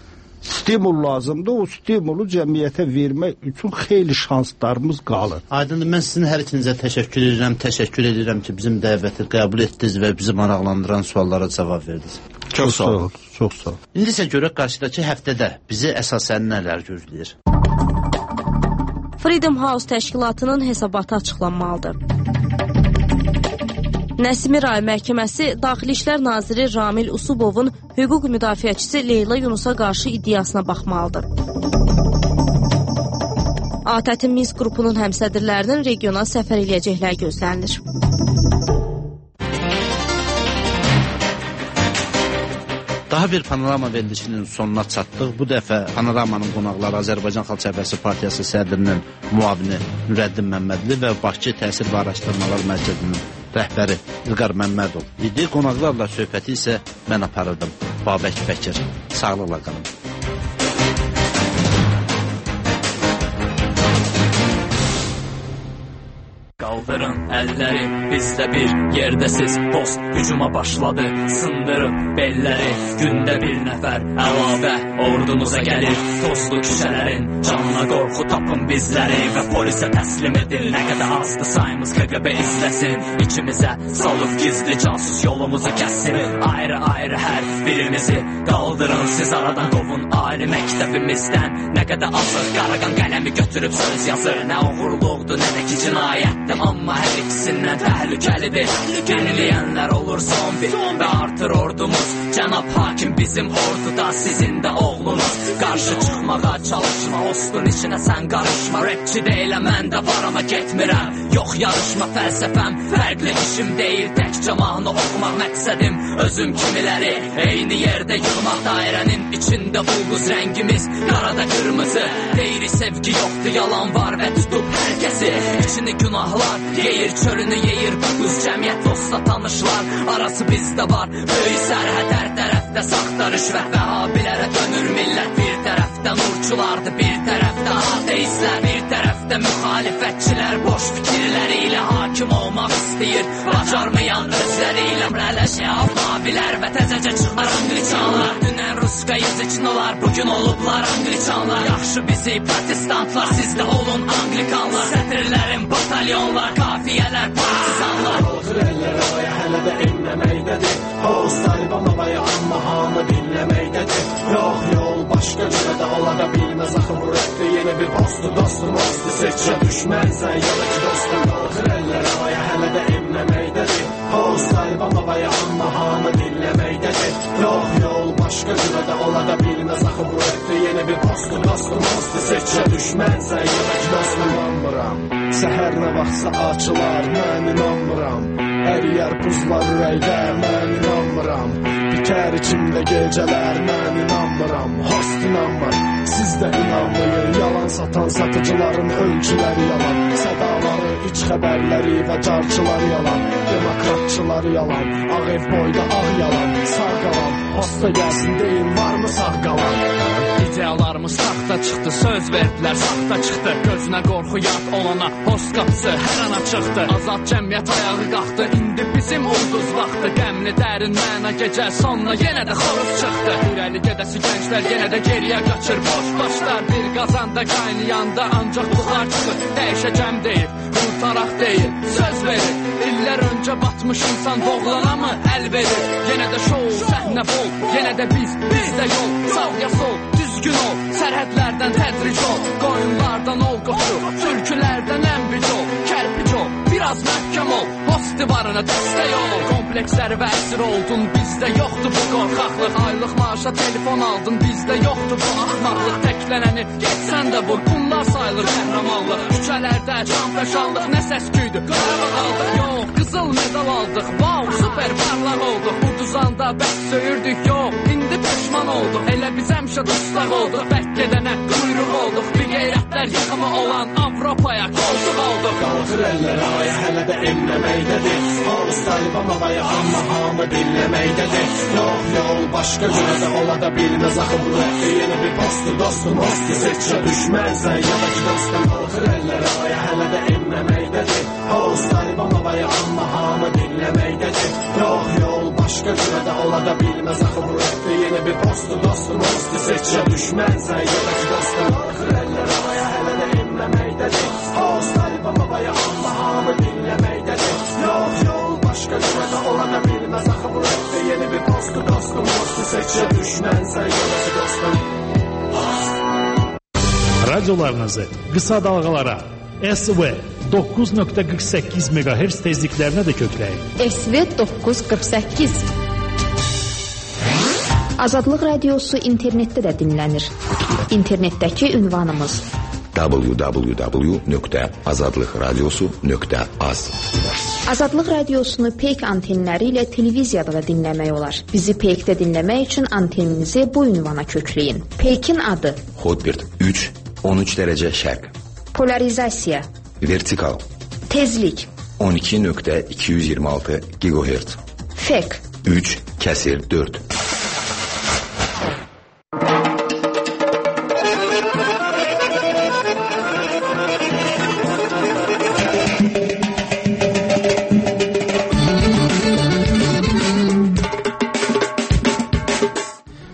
Stimul lazımdır, o stimulu cəmiyyətə vermək üçün xeyli şanslarımız qalır. Aydındır, mən sizin hər ikinizə təşəkkür edirəm ki, bizim dəvəti qəbul etdiniz və bizi maraqlandıran suallara cavab verdiniz. Çox sağ olun. Çox sağ olun. İndi isə görək qarşıdakı həftədə bizi əsasən nələr gözləyir. Freedom House təşkilatının hesabatı açıqlanmalıdır. Nəsimi Rayı Məhkəməsi Daxili İşlər Naziri Ramil Usubovun hüquq müdafiəçisi Leyla Yunusa qarşı iddiasına baxmalıdır. ATƏT-in Minsk qrupunun həmsədrlərinin regional səfər eləyəcəkləri gözlənilir. Daha bir panorama verilişinin sonuna çatdıq. Bu dəfə panoramanın qonaqları Azərbaycan Xalq Cəbhəsi Partiyası sədrinin müavini Nurəddin Məmmədli və Bakı Təhsil və Araşdırmalar Mərkəzinin rəhbəri İlqar Məmmədov idi. Qonaqlarla söhbəti isə mən aparırdım. Babək Bəkir. Sağlıqla qalın. Kaldırın əlləri, bizdə bir yerdəsiz. Post hücuma başladı, sındırıb belləri. Gündə bir nəfər əlavə ordunuza gəlir. Tozlu küçələrin canına qorxu tapın bizləri və polisə təslim edin. Nə qədər azdı sayımız KGB izləsin. İçimizə salıb gizli casus yolumuzu kəssin. Ayrı-ayrı hər birimizi qaldırın, siz aradan qovun ali məktəbimizdən. Nə qədər azıq qaraqan qələmi götürüb söz yazır. Nə uğurluqdur, nə də ki cinayətdir, amma hər ikisindən təhlükəlidir. Yeniləyənlər olur zombi və artır ordumuz. Cənab hakim bizim orduda, sizin də oğlunuz. Qarşı çıxmağa çalışma, ostun içinə sən qarışma. Rapçi deyiləm, mən də var amma getmirəm. Yox yarışma, fəlsəfəm fərqli, işim deyil təkcə mahnı oxumaq məqsədim. Özüm kimiləri eyni yerdə yığmaq, dairənin içində ulduz rəngimiz qarada qırmızı. Deyirik sevgi yoxdur, yalan var və tutub hər kəsi. İçini günahlar yeyir, çölünü yeyir bu qız. Cəmiyyət dostla tanışlar, arası bizdə var. Böyük sərhəd hər tərəfdə saxta rüşvət və habilərə dönür millət. Bir tərəfdə nurçulardır, bir tərəfdə ateistlər, bir tərəfdə müxalifətçilər boş fikirləri ilə hakim olmaq istəyir. Bacarmayan özləri ilə rələşən mavilər və təzəcə çıxar angliçanlar. Dünən ruska yazıçılar, bugün olublar angliçanlar. Yaxşı bizi protestantlar, siz də olun anglikanlar. Sətirlərin batalyonlar, kafiyələr, partizanlar. Qalxır əllərə aya, hələ də enməməkdədir. Hoz Taliban havaya, amma hamı dinləməkdədir. Yox yol, başqa cürə də ola da bilməz. Axı bu rəqdə yeni bir postu, dostum ostu. Seçə düşmənsən, ya da ki dostum. Qalxır əllərə aya, hələ də enməməkdədir. Hoz Taliban havaya, amma hamı dinləməkdədir. Yox yol, başqa cürə də ola da bilməz. Axı bu rəqdə yeni bir postu, dostum ostu. Seçə düşmənsən, ya da ki dostum. İnanmıram, səhər nə vaxtsa açılar, mən inanmıram. Əriyər buzlar ürəkdə, mən inanmıram. Bitər içimdə gecələr, mən inanmıram. Host inanmır, siz də inanmayın. Yalan satan satıcıların ölçüləri yalan. Sədaları, iç xəbərləri və carçılar yalan. Demokratçılar yalan, ağ ev boyda ağ yalan. Sağ qalan, hosta gəlsin deyin, varmı sağ qalan? İdealarımız saxta çıxdı, söz verdilər, saxta çıxdı. Gözünə qorxu yad olana, host qapısı hər an açıqdı. Azad cəmiyyət ayağı qalxdı, indi bizim ulduz vaxtı. Qəmli dərin məna gecə sonuna yenə də xoruz çıxdı. İrəli gedəsi gənclər yenə də geriyə qaçır. Boş başlar bir qazanda qaynayanda ancaq buxar çıxır. Dəyişəcəm deyir, qurtaraq deyir, söz verir. İllər öncə batmış insan boğulana mı əl verir? Yenə də şou, səhnə bol, yenə də bizdə yol. Sağ ya sol, düzgün ol, sərhədlərdən tədric ol. Qoyunlardan ol qoçu, türkülərdən ənbic ol. Kərpic ol, biraz məhkəm ol, post divarına dəstək ol. Kompleksləri və əsir oldun, bizdə yoxdur bu qorxaqlıq. Aylıq maaşa telefon aldın, bizdə yoxdur bu axmaqlıq. Təklənəni getsən də vur, bunlar sayılır qəhrəmanlıq. Küçələrdə canfəşanlıq, nə səsküydü, qarabağ aldıq. Yox, qızıl medal aldıq, wow, super parlaq olduq. Uduzanda bəs söyürdük, yox, indi peşman olduq. Elə biz həmişə dustaq olduq, bək gedənə quyruq olduq. Bir qeyrətlər yıxımı olan Avropaya qoltuq olduq. Qalxır əllərə aya, hələ də enməməkdədir. Hoz Taliban havaya, amma hamı dinləməkdədir. Yox yol, başqa cürə də ola da bilməz. Axı bu rəqdə yeni bir postu, dostum ostu. Seçə düşmənsən, ya da ki dostum. Qalxır əllərə aya, hələ də enməməkdədir. Hoz Taliban havaya, amma hamı dinləməkdədir. Yox yol, başqa cürə də ola da bilməz. Axı bu rəqdə yeni bir postu, dostum ostu. Seçə düşmənsən, ya da ki dostum. Qalxır əllərə aya, hələ də enməməkdədir. Hoz Taliban havaya, amma hamı dinləməkdədir. Yox yol, başqa cürə də ola da bilməz. Axı bu rəqdə yeni bir postu, dostum ostu. Seçə düşmənsən, ya da ki dostum. Radiolarınızı qısa dalğalara SV 9.48 MHz tezliklərinə də kökləyin. SV 948. Azadlıq Radiosu internetdə də dinlənir. İnternetdəki ünvanımız www.azadlıqradiosu.az. Azadlıq Radiosunu peyk antenləri ilə televiziyada da dinləmək olar. Bizi peykdə dinləmək üçün anteninizi bu ünvana kökləyin. Peykin adı Hotbird 3, 13 dərəcə şərq. Polarizasiya. Vertikal. Tezlik. 12.226 GHz. Fek. 3/4.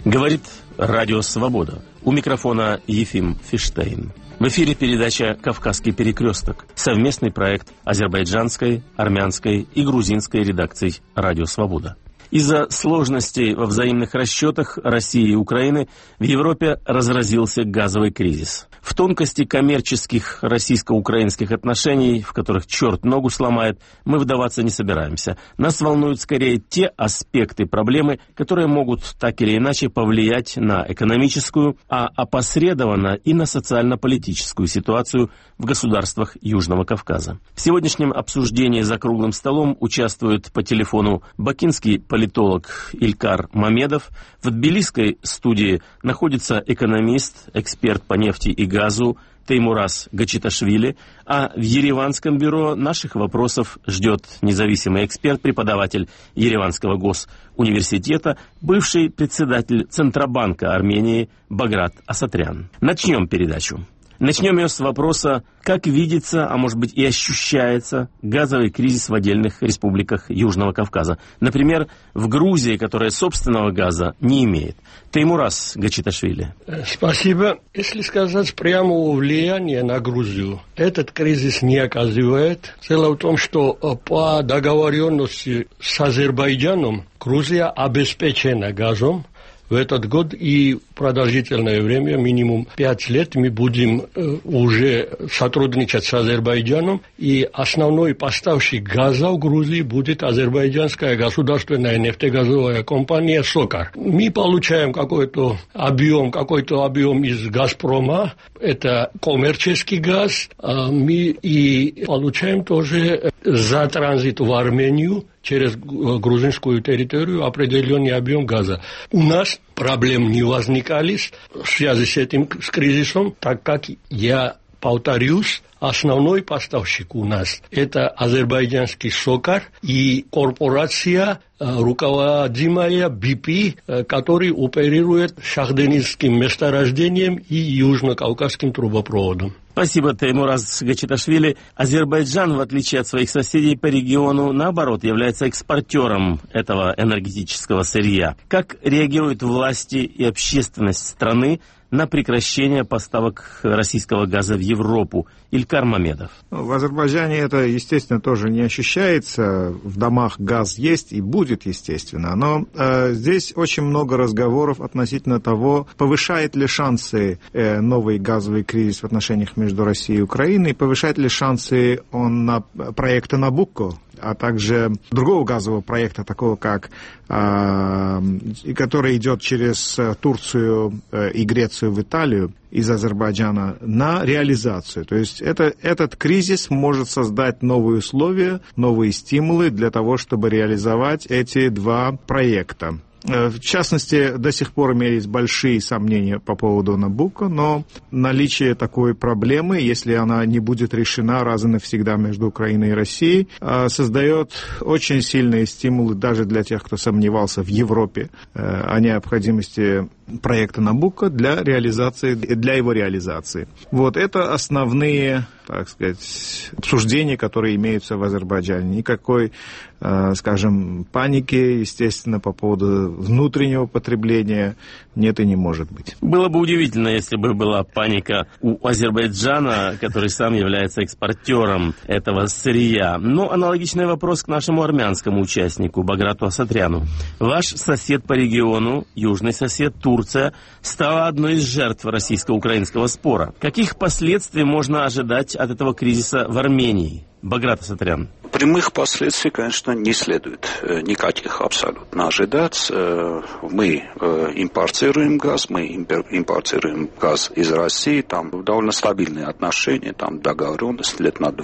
Говорит Радио Свобода. У микрофона Ефим Фиштейн. В эфире передача «Кавказский перекресток», совместный проект азербайджанской, армянской и грузинской редакций «Радио Свобода». Из-за сложностей во взаимных расчетах России и Украины в Европе разразился газовый кризис. В тонкости коммерческих российско-украинских отношений, в которых черт ногу сломает, мы вдаваться не собираемся. Нас волнуют скорее те аспекты проблемы, которые могут так или иначе повлиять на экономическую, а опосредованно и на социально-политическую ситуацию в государствах Южного Кавказа. В сегодняшнем обсуждении за круглым столом участвует по телефону бакинский политолог Илькар Мамедов. В тбилисской студии находится экономист, эксперт по нефти и газу Теймураз Гачиташвили, а в Ереванском бюро наших вопросов ждет независимый эксперт, преподаватель Ереванского госуниверситета, бывший председатель Центробанка Армении Баграт Асатрян. Начнем передачу. Начнем ее с вопроса, как видится, а может быть и ощущается газовый кризис в отдельных республиках Южного Кавказа. Например, в Грузии, которая собственного газа не имеет. Теймураз Гачиташвили. Спасибо. Если сказать прямого влияния на Грузию, этот кризис не оказывает. Дело в том, что по договоренности с Азербайджаном Грузия обеспечена газом. В этот год и продолжительное время, минимум 5 лет, мы будем уже сотрудничать с Азербайджаном, и основной поставщик газа в Грузии будет азербайджанская государственная нефтегазовая компания «Сокар». Мы получаем какой-то объем из «Газпрома», это коммерческий газ, мы и получаем тоже за транзит в Армению через грузинскую территорию определенный объем газа. У нас проблем не возникали в связи с этим кризисом, так как, я повторюсь, основной поставщик у нас – это азербайджанский «Сокар» и корпорация, руководимая BP, который оперирует шахденизским месторождением и южно-кавказским трубопроводом. Спасибо, Теймураз Гачиташвили. Азербайджан, в отличие от своих соседей по региону, наоборот, является экспортером этого энергетического сырья. Как реагируют власти и общественность страны на прекращение поставок российского газа в Европу? Илькар Мамедов. В Азербайджане это, естественно, тоже не ощущается. В домах газ есть и будет, естественно. Но здесь очень много разговоров относительно того, повышает ли шансы новый газовый кризис в отношениях между Россией и Украиной, повышает ли шансы он на проекта «Набукко», а также другого газового проекта, такого как, который идет через Турцию и Грецию в Италию из Азербайджана, на реализацию. То есть этот кризис может создать новые условия, новые стимулы для того, чтобы реализовать эти два проекта. В частности, до сих пор имелись большие сомнения по поводу «Набукко», но наличие такой проблемы, если она не будет решена раз и навсегда между Украиной и Россией, создает очень сильные стимулы даже для тех, кто сомневался в Европе о необходимости проекта «Набукко» для его реализации. Вот это основные, так сказать, обсуждения, которые имеются в Азербайджане. Никакой, скажем, паники, естественно, по поводу внутреннего потребления нет и не может быть. Было бы удивительно, если бы была паника у Азербайджана, который сам является экспортером этого сырья. Но аналогичный вопрос к нашему армянскому участнику Баграту Асатряну. Ваш сосед по региону, южный сосед Турция, стала одной из жертв российско-украинского спора. Каких последствий можно ожидать от этого кризиса в Армении? Баграт Асатрян. Прямых последствий, конечно, не следует никаких абсолютно ожидать. Мы импортируем газ из России, там довольно стабильные отношения, там договоренность лет на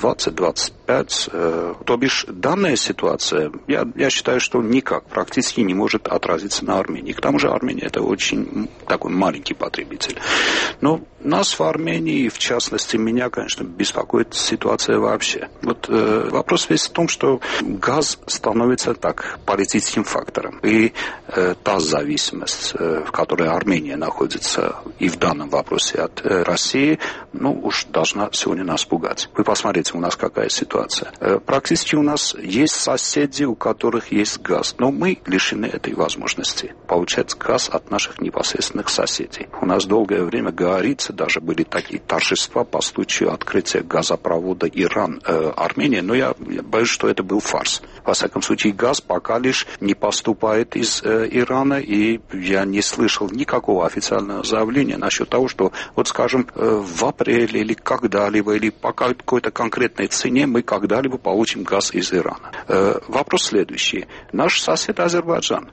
20-25. То бишь, данная ситуация, я считаю, что никак практически не может отразиться на Армении. К тому же Армения это очень такой маленький потребитель. Но Нас в Армении, в частности, меня, конечно, беспокоит ситуация вообще. Вот вопрос весь в том, что газ становится так политическим фактором. И та зависимость, в которой Армения находится и в данном вопросе от России, уж должна сегодня нас пугать. Вы посмотрите, у нас какая ситуация. Практически у нас есть соседи, у которых есть газ, но мы лишены этой возможности получать газ от наших непосредственных соседей. У нас долгое время говорится, даже были такие торжества по случаю открытия газопровода Иран-Армения, но я боюсь, что это был фарс. Во всяком случае, газ пока лишь не поступает из Ирана, и я не слышал никакого официального заявления насчет того, что, вот скажем, в апреле или когда-либо, или по какой-то конкретной цене мы когда-либо получим газ из Ирана. Вопрос следующий. Наш сосед Азербайджан.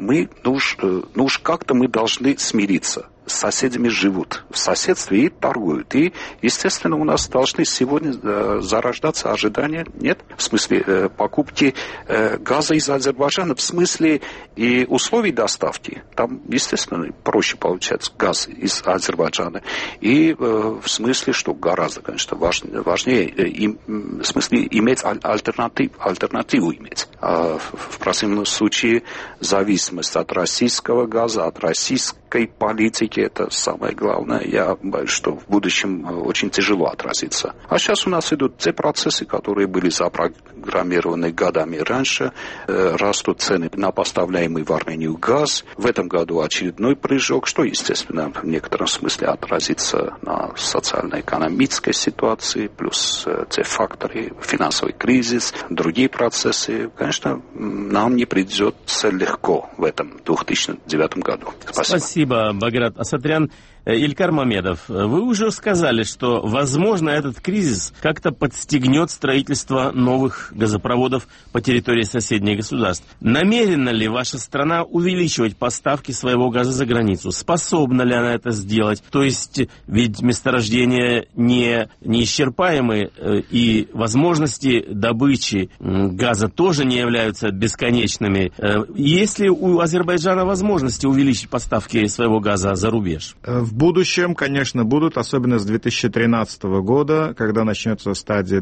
Уж как-то мы должны смириться. С соседями живут в соседстве и торгуют. И, естественно, у нас должны сегодня зарождаться ожидания, нет? В смысле покупки газа из Азербайджана, в смысле и условий доставки. Там, естественно, проще получать газ из Азербайджана. И в смысле, что гораздо, конечно, важнее, в смысле иметь альтернативу иметь. А в противном случае зависимость от российского газа, от российской политики, это самое главное. Я боюсь, что в будущем очень тяжело отразится. А сейчас у нас идут те процессы, которые были запрограммированы годами раньше. Растут цены на поставляемый в Армению газ. В этом году очередной прыжок, что, естественно, в некотором смысле отразится на социально-экономической ситуации, плюс те факторы, финансовый кризис, другие процессы. Конечно, нам не придется легко в этом 2009 году. Спасибо, Баграт Асатрян. Илькар Мамедов, вы уже сказали, что, возможно, этот кризис как-то подстегнет строительство новых газопроводов по территории соседних государств. Намерена ли ваша страна увеличивать поставки своего газа за границу? Способна ли она это сделать? То есть, ведь месторождения не исчерпаемы, и возможности добычи газа тоже не являются бесконечными. Есть ли у Азербайджана возможности увеличить поставки своего газа за рубеж? В будущем, конечно, будут, особенно с 2013 года, когда начнется стадия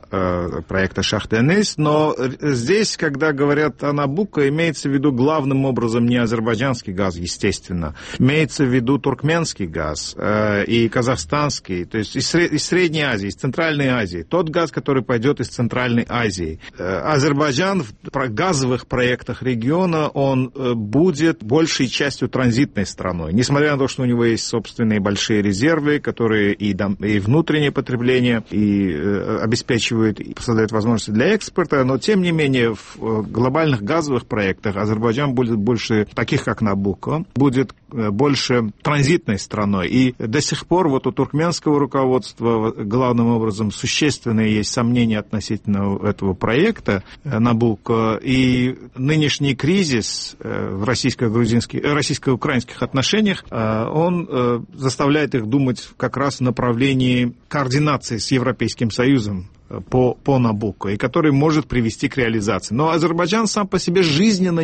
2 проекта Шах-Денис. Но здесь, когда говорят о Набуко, имеется в виду главным образом не азербайджанский газ, естественно. Имеется в виду туркменский газ и казахстанский, то есть из Средней Азии, из Центральной Азии. Тот газ, который пойдет из Центральной Азии. Азербайджан в газовых проектах региона, он будет большей частью транзитной страной. Несмотря на то, что у него есть собственные большие резервы, которые и внутреннее потребление и обеспечивают, и создают возможности для экспорта, но тем не менее в глобальных газовых проектах Азербайджан будет больше, таких как Набуко, будет больше транзитной страной. И до сих пор вот у туркменского руководства главным образом существенные есть сомнения относительно этого проекта Набуко. И нынешний кризис в российско-украинских отношениях, он заставляет их думать как раз в направлении координации с Европейским Союзом по Набуко, и который может привести к реализации. Но Азербайджан сам по себе жизненно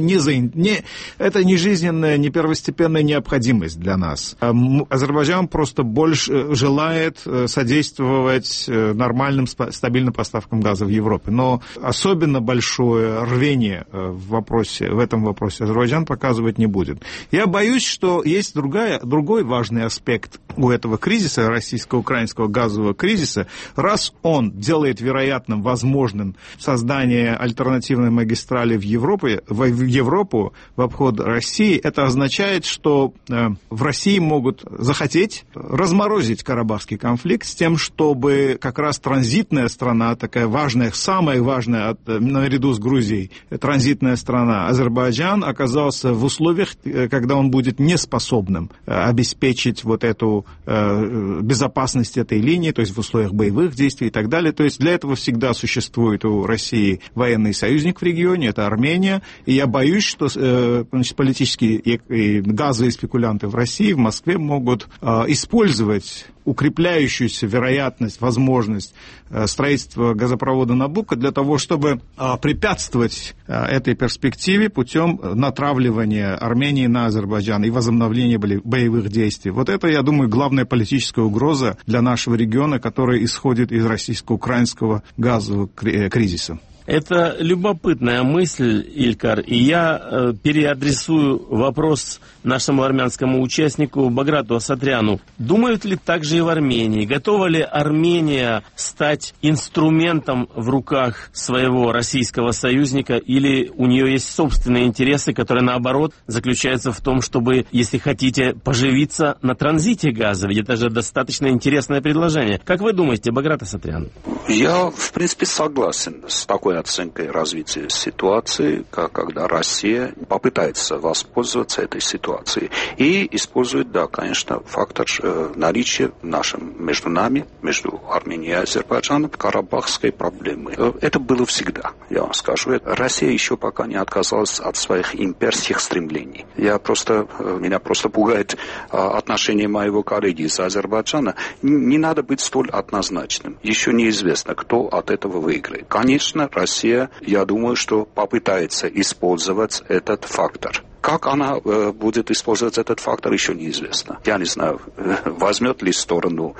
это не жизненная, не первостепенная необходимость для нас. Азербайджан просто больше желает содействовать нормальным, стабильным поставкам газа в Европе. Но особенно большое рвение в этом вопросе Азербайджан показывать не будет. Я боюсь, что есть другой важный аспект у этого кризиса, российско-украинского газового кризиса. Раз он делает вероятным, возможным создание альтернативной магистрали в Европу в обход России, это означает, что в России могут захотеть разморозить Карабахский конфликт с тем, чтобы как раз транзитная страна, такая важная, самая важная наряду с Грузией, транзитная страна Азербайджан оказался в условиях, когда он будет неспособным обеспечить вот эту безопасность этой линии, то есть в условиях боевых действий и так далее. То есть для этого всегда существует у России военный союзник в регионе, это Армения. И я боюсь, что политические и газовые спекулянты в России, в Москве могут использовать укрепляющуюся вероятность, возможность строительства газопровода Набуко для того, чтобы препятствовать этой перспективе путем натравливания Армении на Азербайджан и возобновления боевых действий. Вот это, я думаю, главная политическая угроза для нашего региона, которая исходит из российско-украинского газового кризиса. Это любопытная мысль, Илькар, и я переадресую вопрос нашему армянскому участнику Баграту Асатряну. Думают ли так же и в Армении? Готова ли Армения стать инструментом в руках своего российского союзника, или у нее есть собственные интересы, которые, наоборот, заключаются в том, чтобы, если хотите, поживиться на транзите газа? Ведь это же достаточно интересное предложение. Как вы думаете, Баграт Асатрян? Я, в принципе, согласен с такой оценкой развития ситуации, когда Россия попытается воспользоваться этой ситуацией и использует, да, конечно, фактор наличия между нами, между Арменией и Азербайджаном, карабахской проблемы. Это было всегда, я вам скажу. Россия еще пока не отказалась от своих имперских стремлений. Меня просто пугает отношение моего коллеги из Азербайджана. Не надо быть столь однозначным. Еще неизвестно, кто от этого выиграет. Конечно, Россия, я думаю, что попытается использовать этот фактор. Как она будет использовать этот фактор, еще неизвестно. Я не знаю, возьмет ли сторону,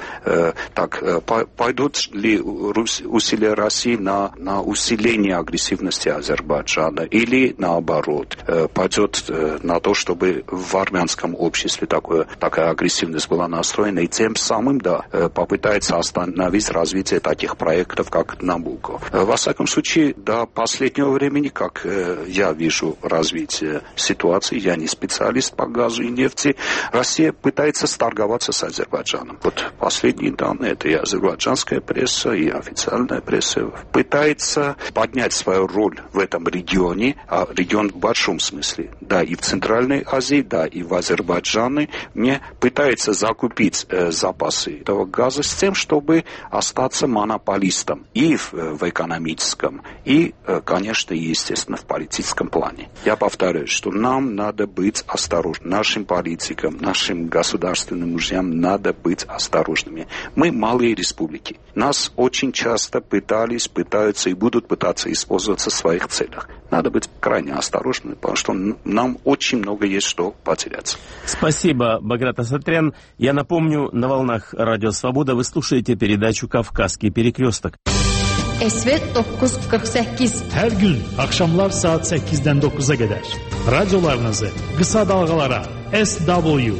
пойдут ли усилия России на усиление агрессивности Азербайджана, или наоборот, пойдет на то, чтобы в армянском обществе такая агрессивность была настроена, и тем самым, да, попытается остановить развитие таких проектов, как Набуко. Во всяком случае, до последнего времени, как я вижу развитие ситуации, я не специалист по газу и нефти, Россия пытается торговаться с Азербайджаном. Вот последние данные, это и азербайджанская пресса, и официальная пресса, пытается поднять свою роль в этом регионе, а регион в большом смысле, да, и в Центральной Азии, да, и в Азербайджане, пытается закупить запасы этого газа с тем, чтобы остаться монополистом и в экономическом, и, конечно, и, естественно, в политическом плане. Я повторяю, что нам надо быть осторожными. Нашим политикам, нашим государственным мужьям надо быть осторожными. Мы малые республики. Нас очень часто пытаются и будут пытаться использовать в своих целях. Надо быть крайне осторожными, потому что нам очень много есть что потерять. Спасибо, Баграт Асатрян. Я напомню, на волнах Радио Свобода вы слушаете передачу «Кавказский перекресток». SV 948. Hər gün axşamlar saat 8-dən 9-a qədər radiolarınızı qısa dalğalara SW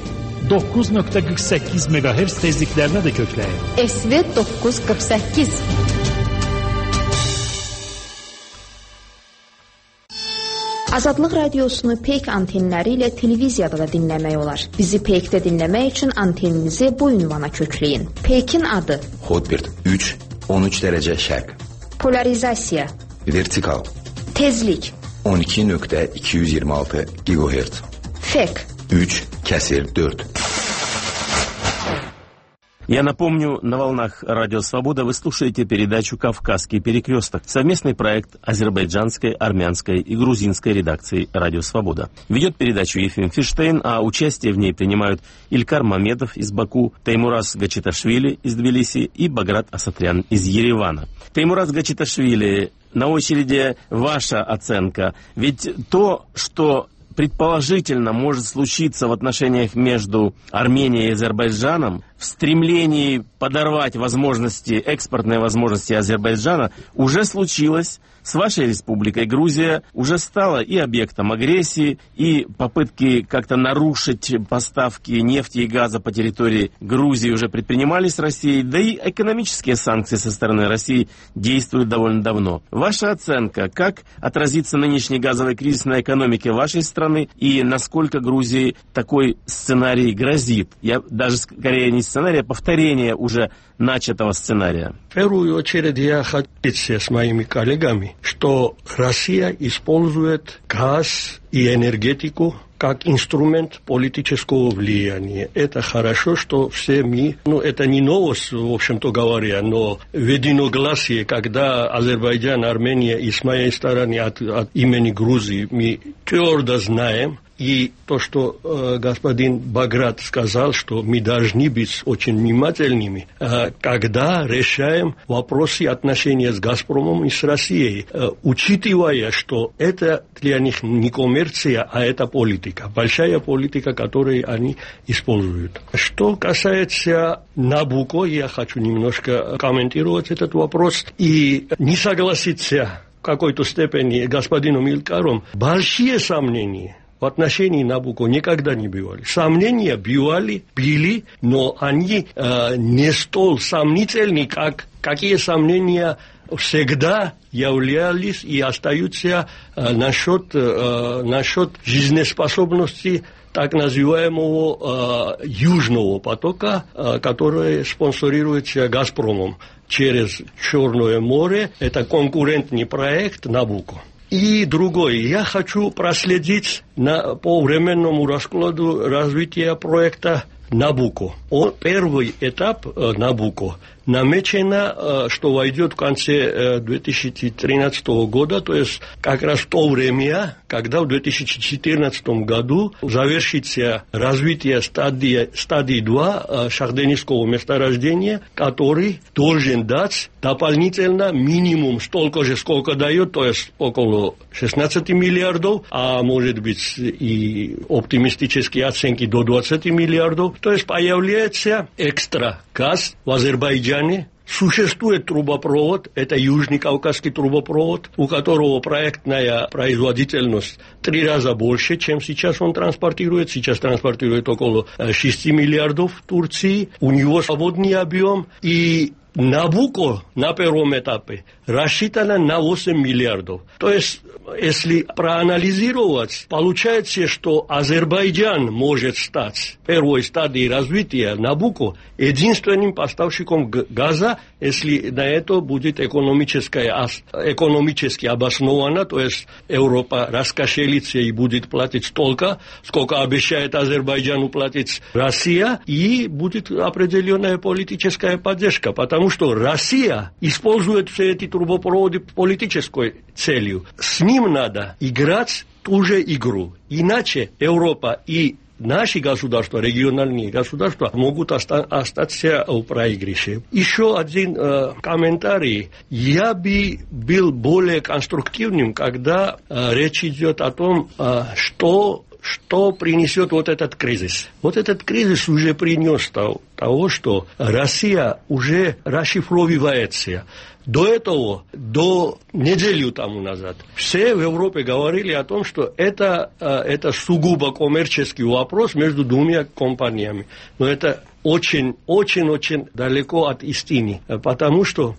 9.48 MHz tezliklərinə də kökləyin. SV 948. Azadlıq radiosunu Peyk antenləri ilə televiziyada da dinləmək olar. Bizi Peykdə dinləmək üçün anteninizi bu ünvana kökləyin. Peykin adı: Hotbird 3, 13 dərəcə şərq. Polarizasiya. Vertikal. Tezlik. 12.226 GHz. Fek. 3/4. Я напомню, на волнах Радио Свобода вы слушаете передачу «Кавказский перекресток», совместный проект азербайджанской, армянской и грузинской редакции Радио Свобода. Ведет передачу Ефим Фиштейн, а участие в ней принимают Илькар Мамедов из Баку, Теймураз Гачиташвили из Тбилиси и Баграт Асатрян из Еревана. Теймураз Гачиташвили, на очереди ваша оценка. Ведь то, что предположительно может случиться в отношениях между Арменией и Азербайджаном, в стремлении подорвать экспортные возможности Азербайджана, уже случилось с вашей республикой. Грузия уже стала и объектом агрессии, и попытки как-то нарушить поставки нефти и газа по территории Грузии уже предпринимались Россией, да и экономические санкции со стороны России действуют довольно давно. Ваша оценка, как отразится нынешний газовый кризис на экономике вашей страны, и насколько Грузии такой сценарий грозит? Я даже скорее не сценарий, а повторение уже начатого сценария. В первую очередь я хочу с моими коллегами, что Россия использует газ и энергетику как инструмент политического влияния. Это хорошо, что все мы, это не новость, в общем-то говоря, но в единогласии, когда Азербайджан, Армения и с моей стороны от имени Грузии, мы твердо знаем, И то, что господин Баграт сказал, что мы должны быть очень внимательными, когда решаем вопросы отношения с «Газпромом» и с Россией, учитывая, что это для них не коммерция, а это политика, большая политика, которую они используют. Что касается «Набуко», я хочу немножко комментировать этот вопрос и не согласиться в какой-то степени господином Илькаром. Большие сомнения в отношении «Набуко» никогда не бывали. Сомнения были, но они не столь сомнительны, какие сомнения всегда являлись и остаются насчет жизнеспособности так называемого Южного потока, который спонсорируется «Газпромом» через Черное море. Это конкурентный проект «Набуко». И другое. Я хочу проследить по временному раскладу развития проекта «Набуко». Первый этап «Набуко» намечено, что войдет в конце 2013 года, то есть как раз в то время, когда в 2014 году завершится развитие стадии 2 шахтенского месторождения, который должен дать дополнительно минимум столько же, сколько дает, то есть около 16 миллиардов, а может быть и оптимистические оценки до 20 миллиардов. То есть появляется экстра газ в Азербайджане. Существует трубопровод, это Южный Кавказский трубопровод, у которого проектная производительность 3 раза больше, чем сейчас он транспортирует. Сейчас транспортирует около 6 миллиардов в Турции. У него свободный объем. И «Набуко» на первом этапе рассчитано на 8 миллиардов. То есть, если проанализировать, получается, что Азербайджан может стать первой стадией развития «Набуко» единственным поставщиком газа, если на это будет экономически обосновано, то есть Европа раскошелится и будет платить столько, сколько обещает Азербайджану платить Россия, и будет определенная политическая поддержка, потому что Россия использует все эти трубопроводы политической целью. С ним надо играть ту же игру. Иначе Европа и наши государства, региональные государства, могут остаться в проигрыше. Еще один комментарий. Я бы был более конструктивным, когда речь идет о том, что принесет вот этот кризис. Вот этот кризис уже принес того, что Россия уже расшифровывается. До этого, до недели тому назад, все в Европе говорили о том, что это сугубо коммерческий вопрос между двумя компаниями. Но это очень далеко от истины. Потому что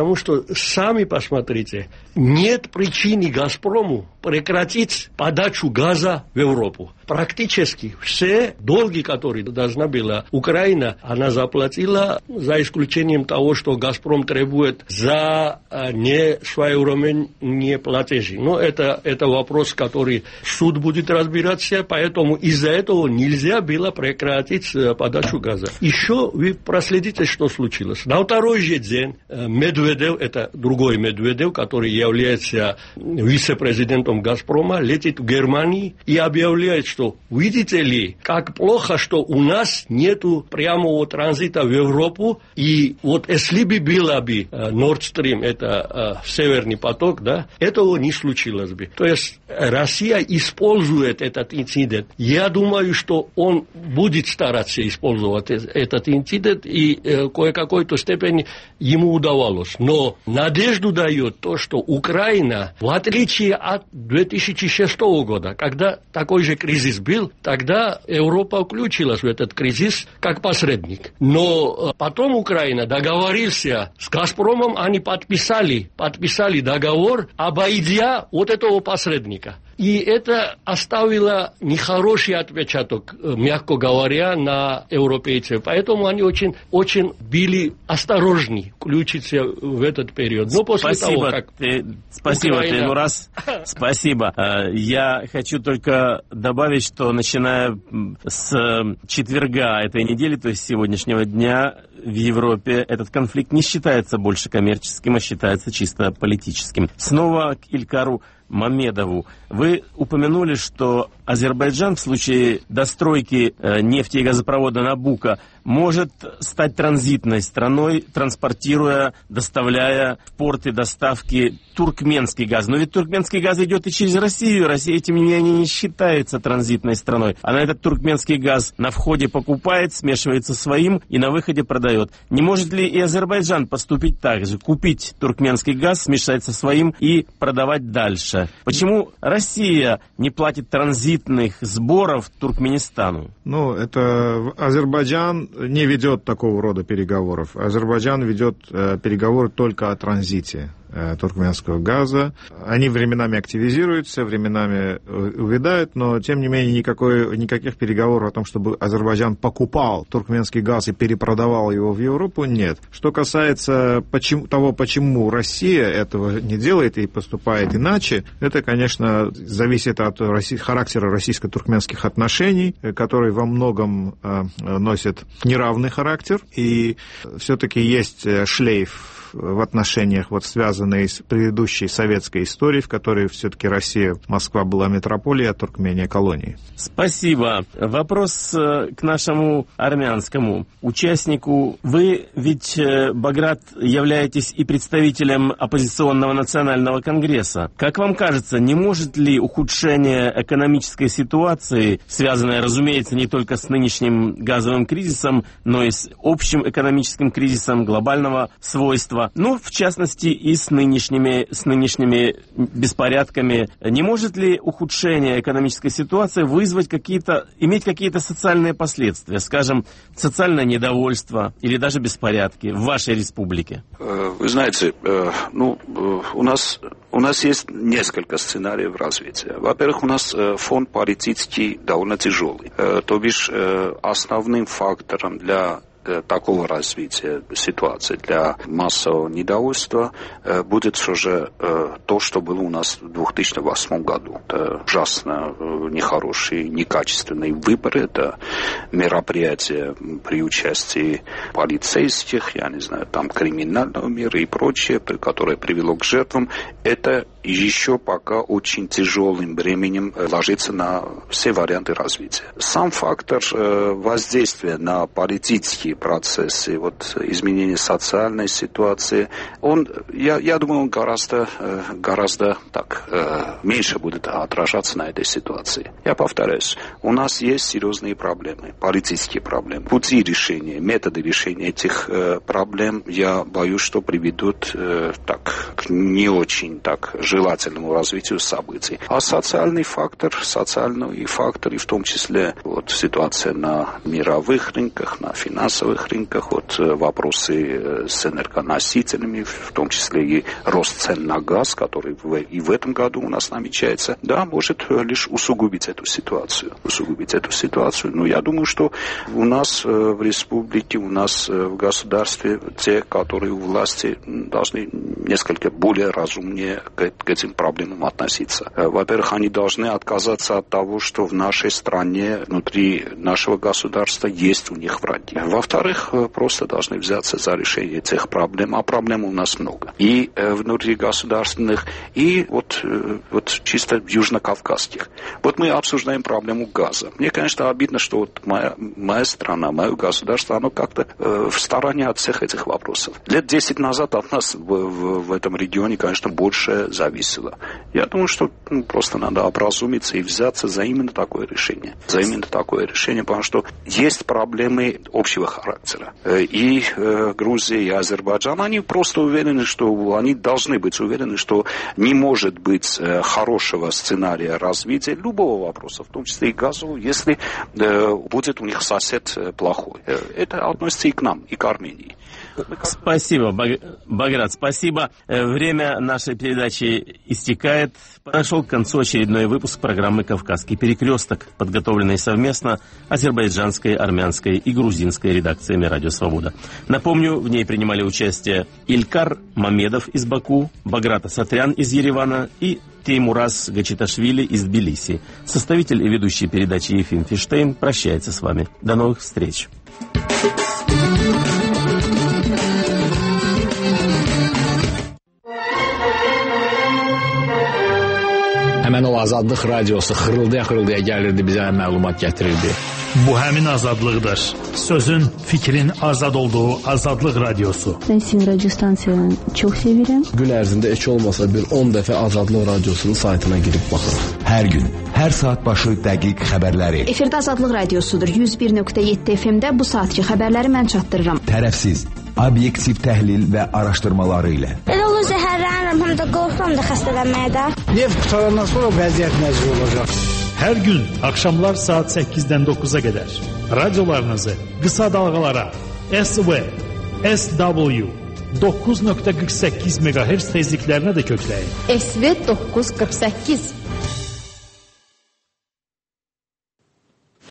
сами посмотрите, нет причины «Газпрому» прекратить подачу газа в Европу. Практически все долги, которые должна была Украина, она заплатила, за исключением того, что «Газпром» требует за несвоевременные платежи. Но это вопрос, который суд будет разбираться, поэтому из-за этого нельзя было прекратить подачу газа. Еще вы проследите, что случилось. На второй же день Медведев, это другой Медведев, который является вице-президентом «Газпрома», летит в Германию и объявляет, что видите ли, как плохо, что у нас нету прямого транзита в Европу, и вот если бы было бы Nord Stream, это северный поток, да, этого не случилось бы. То есть Россия использует этот инцидент. Я думаю, что он будет стараться использовать этот инцидент, и кое-какой-то степени ему удавалось. Но надежду дает то, что Украина, в отличие от 2006 года, когда такой же кризис был, тогда Европа включилась в этот кризис как посредник. Но потом Украина договорился с «Газпромом», они подписали договор, обойдя вот этого посредника. И это оставило нехороший отпечаток, мягко говоря, на европейцев. Поэтому они очень были осторожны включиться в этот период. Но после того, как Спасибо, Украина... Теймураз. Спасибо. Я хочу только добавить, что начиная с четверга этой недели, то есть сегодняшнего дня, в Европе этот конфликт не считается больше коммерческим, а считается чисто политическим. Снова к Илькару Мамедову. Вы упомянули, что Азербайджан в случае достройки нефти и газопровода Набуко может стать транзитной страной, транспортируя, доставляя в порты доставки туркменский газ. Но ведь туркменский газ идет и через Россию. Россия, тем не менее, не считается транзитной страной. Она этот туркменский газ на входе покупает, смешивается своим и на выходе продает. Не может ли и Азербайджан поступить так же? Купить туркменский газ, смешать со своим и продавать дальше? Почему Россия не платит транзитных сборов Туркменистану? Ну, это Азербайджан не ведет такого рода переговоров. Азербайджан ведет переговоры только о транзите туркменского газа. Они временами активизируются, временами увядают, но, тем не менее, никаких переговоров о том, чтобы Азербайджан покупал туркменский газ и перепродавал его в Европу, нет. Что касается того, почему Россия этого не делает и поступает иначе, это, конечно, зависит от характера российско-туркменских отношений, которые во многом носят неравный характер, и все-таки есть шлейф в отношениях, связанные с предыдущей советской историей, в которой все-таки Россия, Москва была метрополией, а Туркмения колонией. Спасибо. Вопрос к нашему армянскому участнику. Вы ведь, Баграт, являетесь и представителем оппозиционного национального конгресса. Как вам кажется, не может ли ухудшение экономической ситуации, связанное, разумеется, не только с нынешним газовым кризисом, но и с общим экономическим кризисом глобального свойства, в частности, и с нынешними беспорядками. Не может ли ухудшение экономической ситуации иметь какие-то социальные последствия, скажем, социальное недовольство или даже беспорядки в вашей республике? Вы знаете, у нас есть несколько сценариев развития. Во-первых, у нас фон политический довольно тяжелый. То бишь, основным фактором для такого развития ситуации, для массового недовольства будет все же то, что было у нас в 2008 году. Это ужасно нехорошие, некачественные выборы, это мероприятия при участии полицейских, криминального мира и прочее, которое привело к жертвам. Это еще пока очень тяжелым бременем ложится на все варианты развития. Сам фактор воздействия на политические процессы, изменения социальной ситуации, я думаю, он гораздо меньше будет отражаться на этой ситуации. Я повторяюсь, у нас есть серьезные проблемы, политические проблемы. Пути решения, методы решения этих проблем, я боюсь, что приведут к не очень желательному развитию событий. А социальный фактор, и в том числе ситуация на мировых рынках, на финансовых рынках, вопросы с энергоносителями, в том числе и рост цен на газ, который и в этом году у нас намечается, может лишь усугубить эту ситуацию. Но я думаю, что у нас в республике, у нас в государстве те, которые у власти, должны несколько более разумнее к этим проблемам относиться. Во-первых, они должны отказаться от того, что в нашей стране, внутри нашего государства есть у них враги. Во-вторых, просто должны взяться за решение этих проблем, а проблем у нас много. И внутригосударственных, и чисто южнокавказских. Мы обсуждаем проблему газа. Мне, конечно, обидно, что моя страна, мое государство, оно как-то в стороне от всех этих вопросов. Лет 10 назад от нас в этом регионе, конечно, больше зависело. Я думаю, что просто надо образумиться и взяться за именно такое решение. Потому что есть проблемы общего характера. И Грузия, и Азербайджан, они просто уверены, что они должны быть уверены, что не может быть хорошего сценария развития любого вопроса, в том числе и газового, если будет у них сосед плохой. Это относится и к нам, и к Армении. Спасибо, Баграт, спасибо. Время нашей передачи истекает. Подошел к концу очередной выпуск программы «Кавказский перекресток», подготовленный совместно азербайджанской, армянской и грузинской редакциями «Радио Свобода». Напомню, в ней принимали участие Илькар Мамедов из Баку, Баграт Асатрян из Еревана и Теймураз Гачиташвили из Тбилиси. Составитель и ведущий передачи Ефим Фиштейн прощается с вами. До новых встреч. həmən o Azadlıq radiosu xırıldaya gəlirdi, bizə məlumat gətirirdi. Bu həmin azadlıqdır. Sözün, fikrin azad olduğu Azadlıq radiosu. Ben sizin radyo stansiyanı çok severim. Gün ərzində heç olmasa bir 10 dəfə Azadlıq radiosunun saytına girib baxırıq. Hər gün, hər saat başı dəqiq xəbərləri. Efirdə Azadlıq radiosudur. 101.7 FM-də bu saatki xəbərləri mən çatdırıram. Tərəfsiz, obyektiv təhlil və araşdırmaları ilə. Elə olur zəhərlənirəm, həm də qorxuram da xəstələnməyə də. Neft qutarandan sonra vəziyyət necə olacaq? Hər gün axşamlar saat 8-dən 9-a qədər radiolarınızı qısa dalğalara SV, SW 9.48 MHz tezliklərinə də kökləyin. SV 948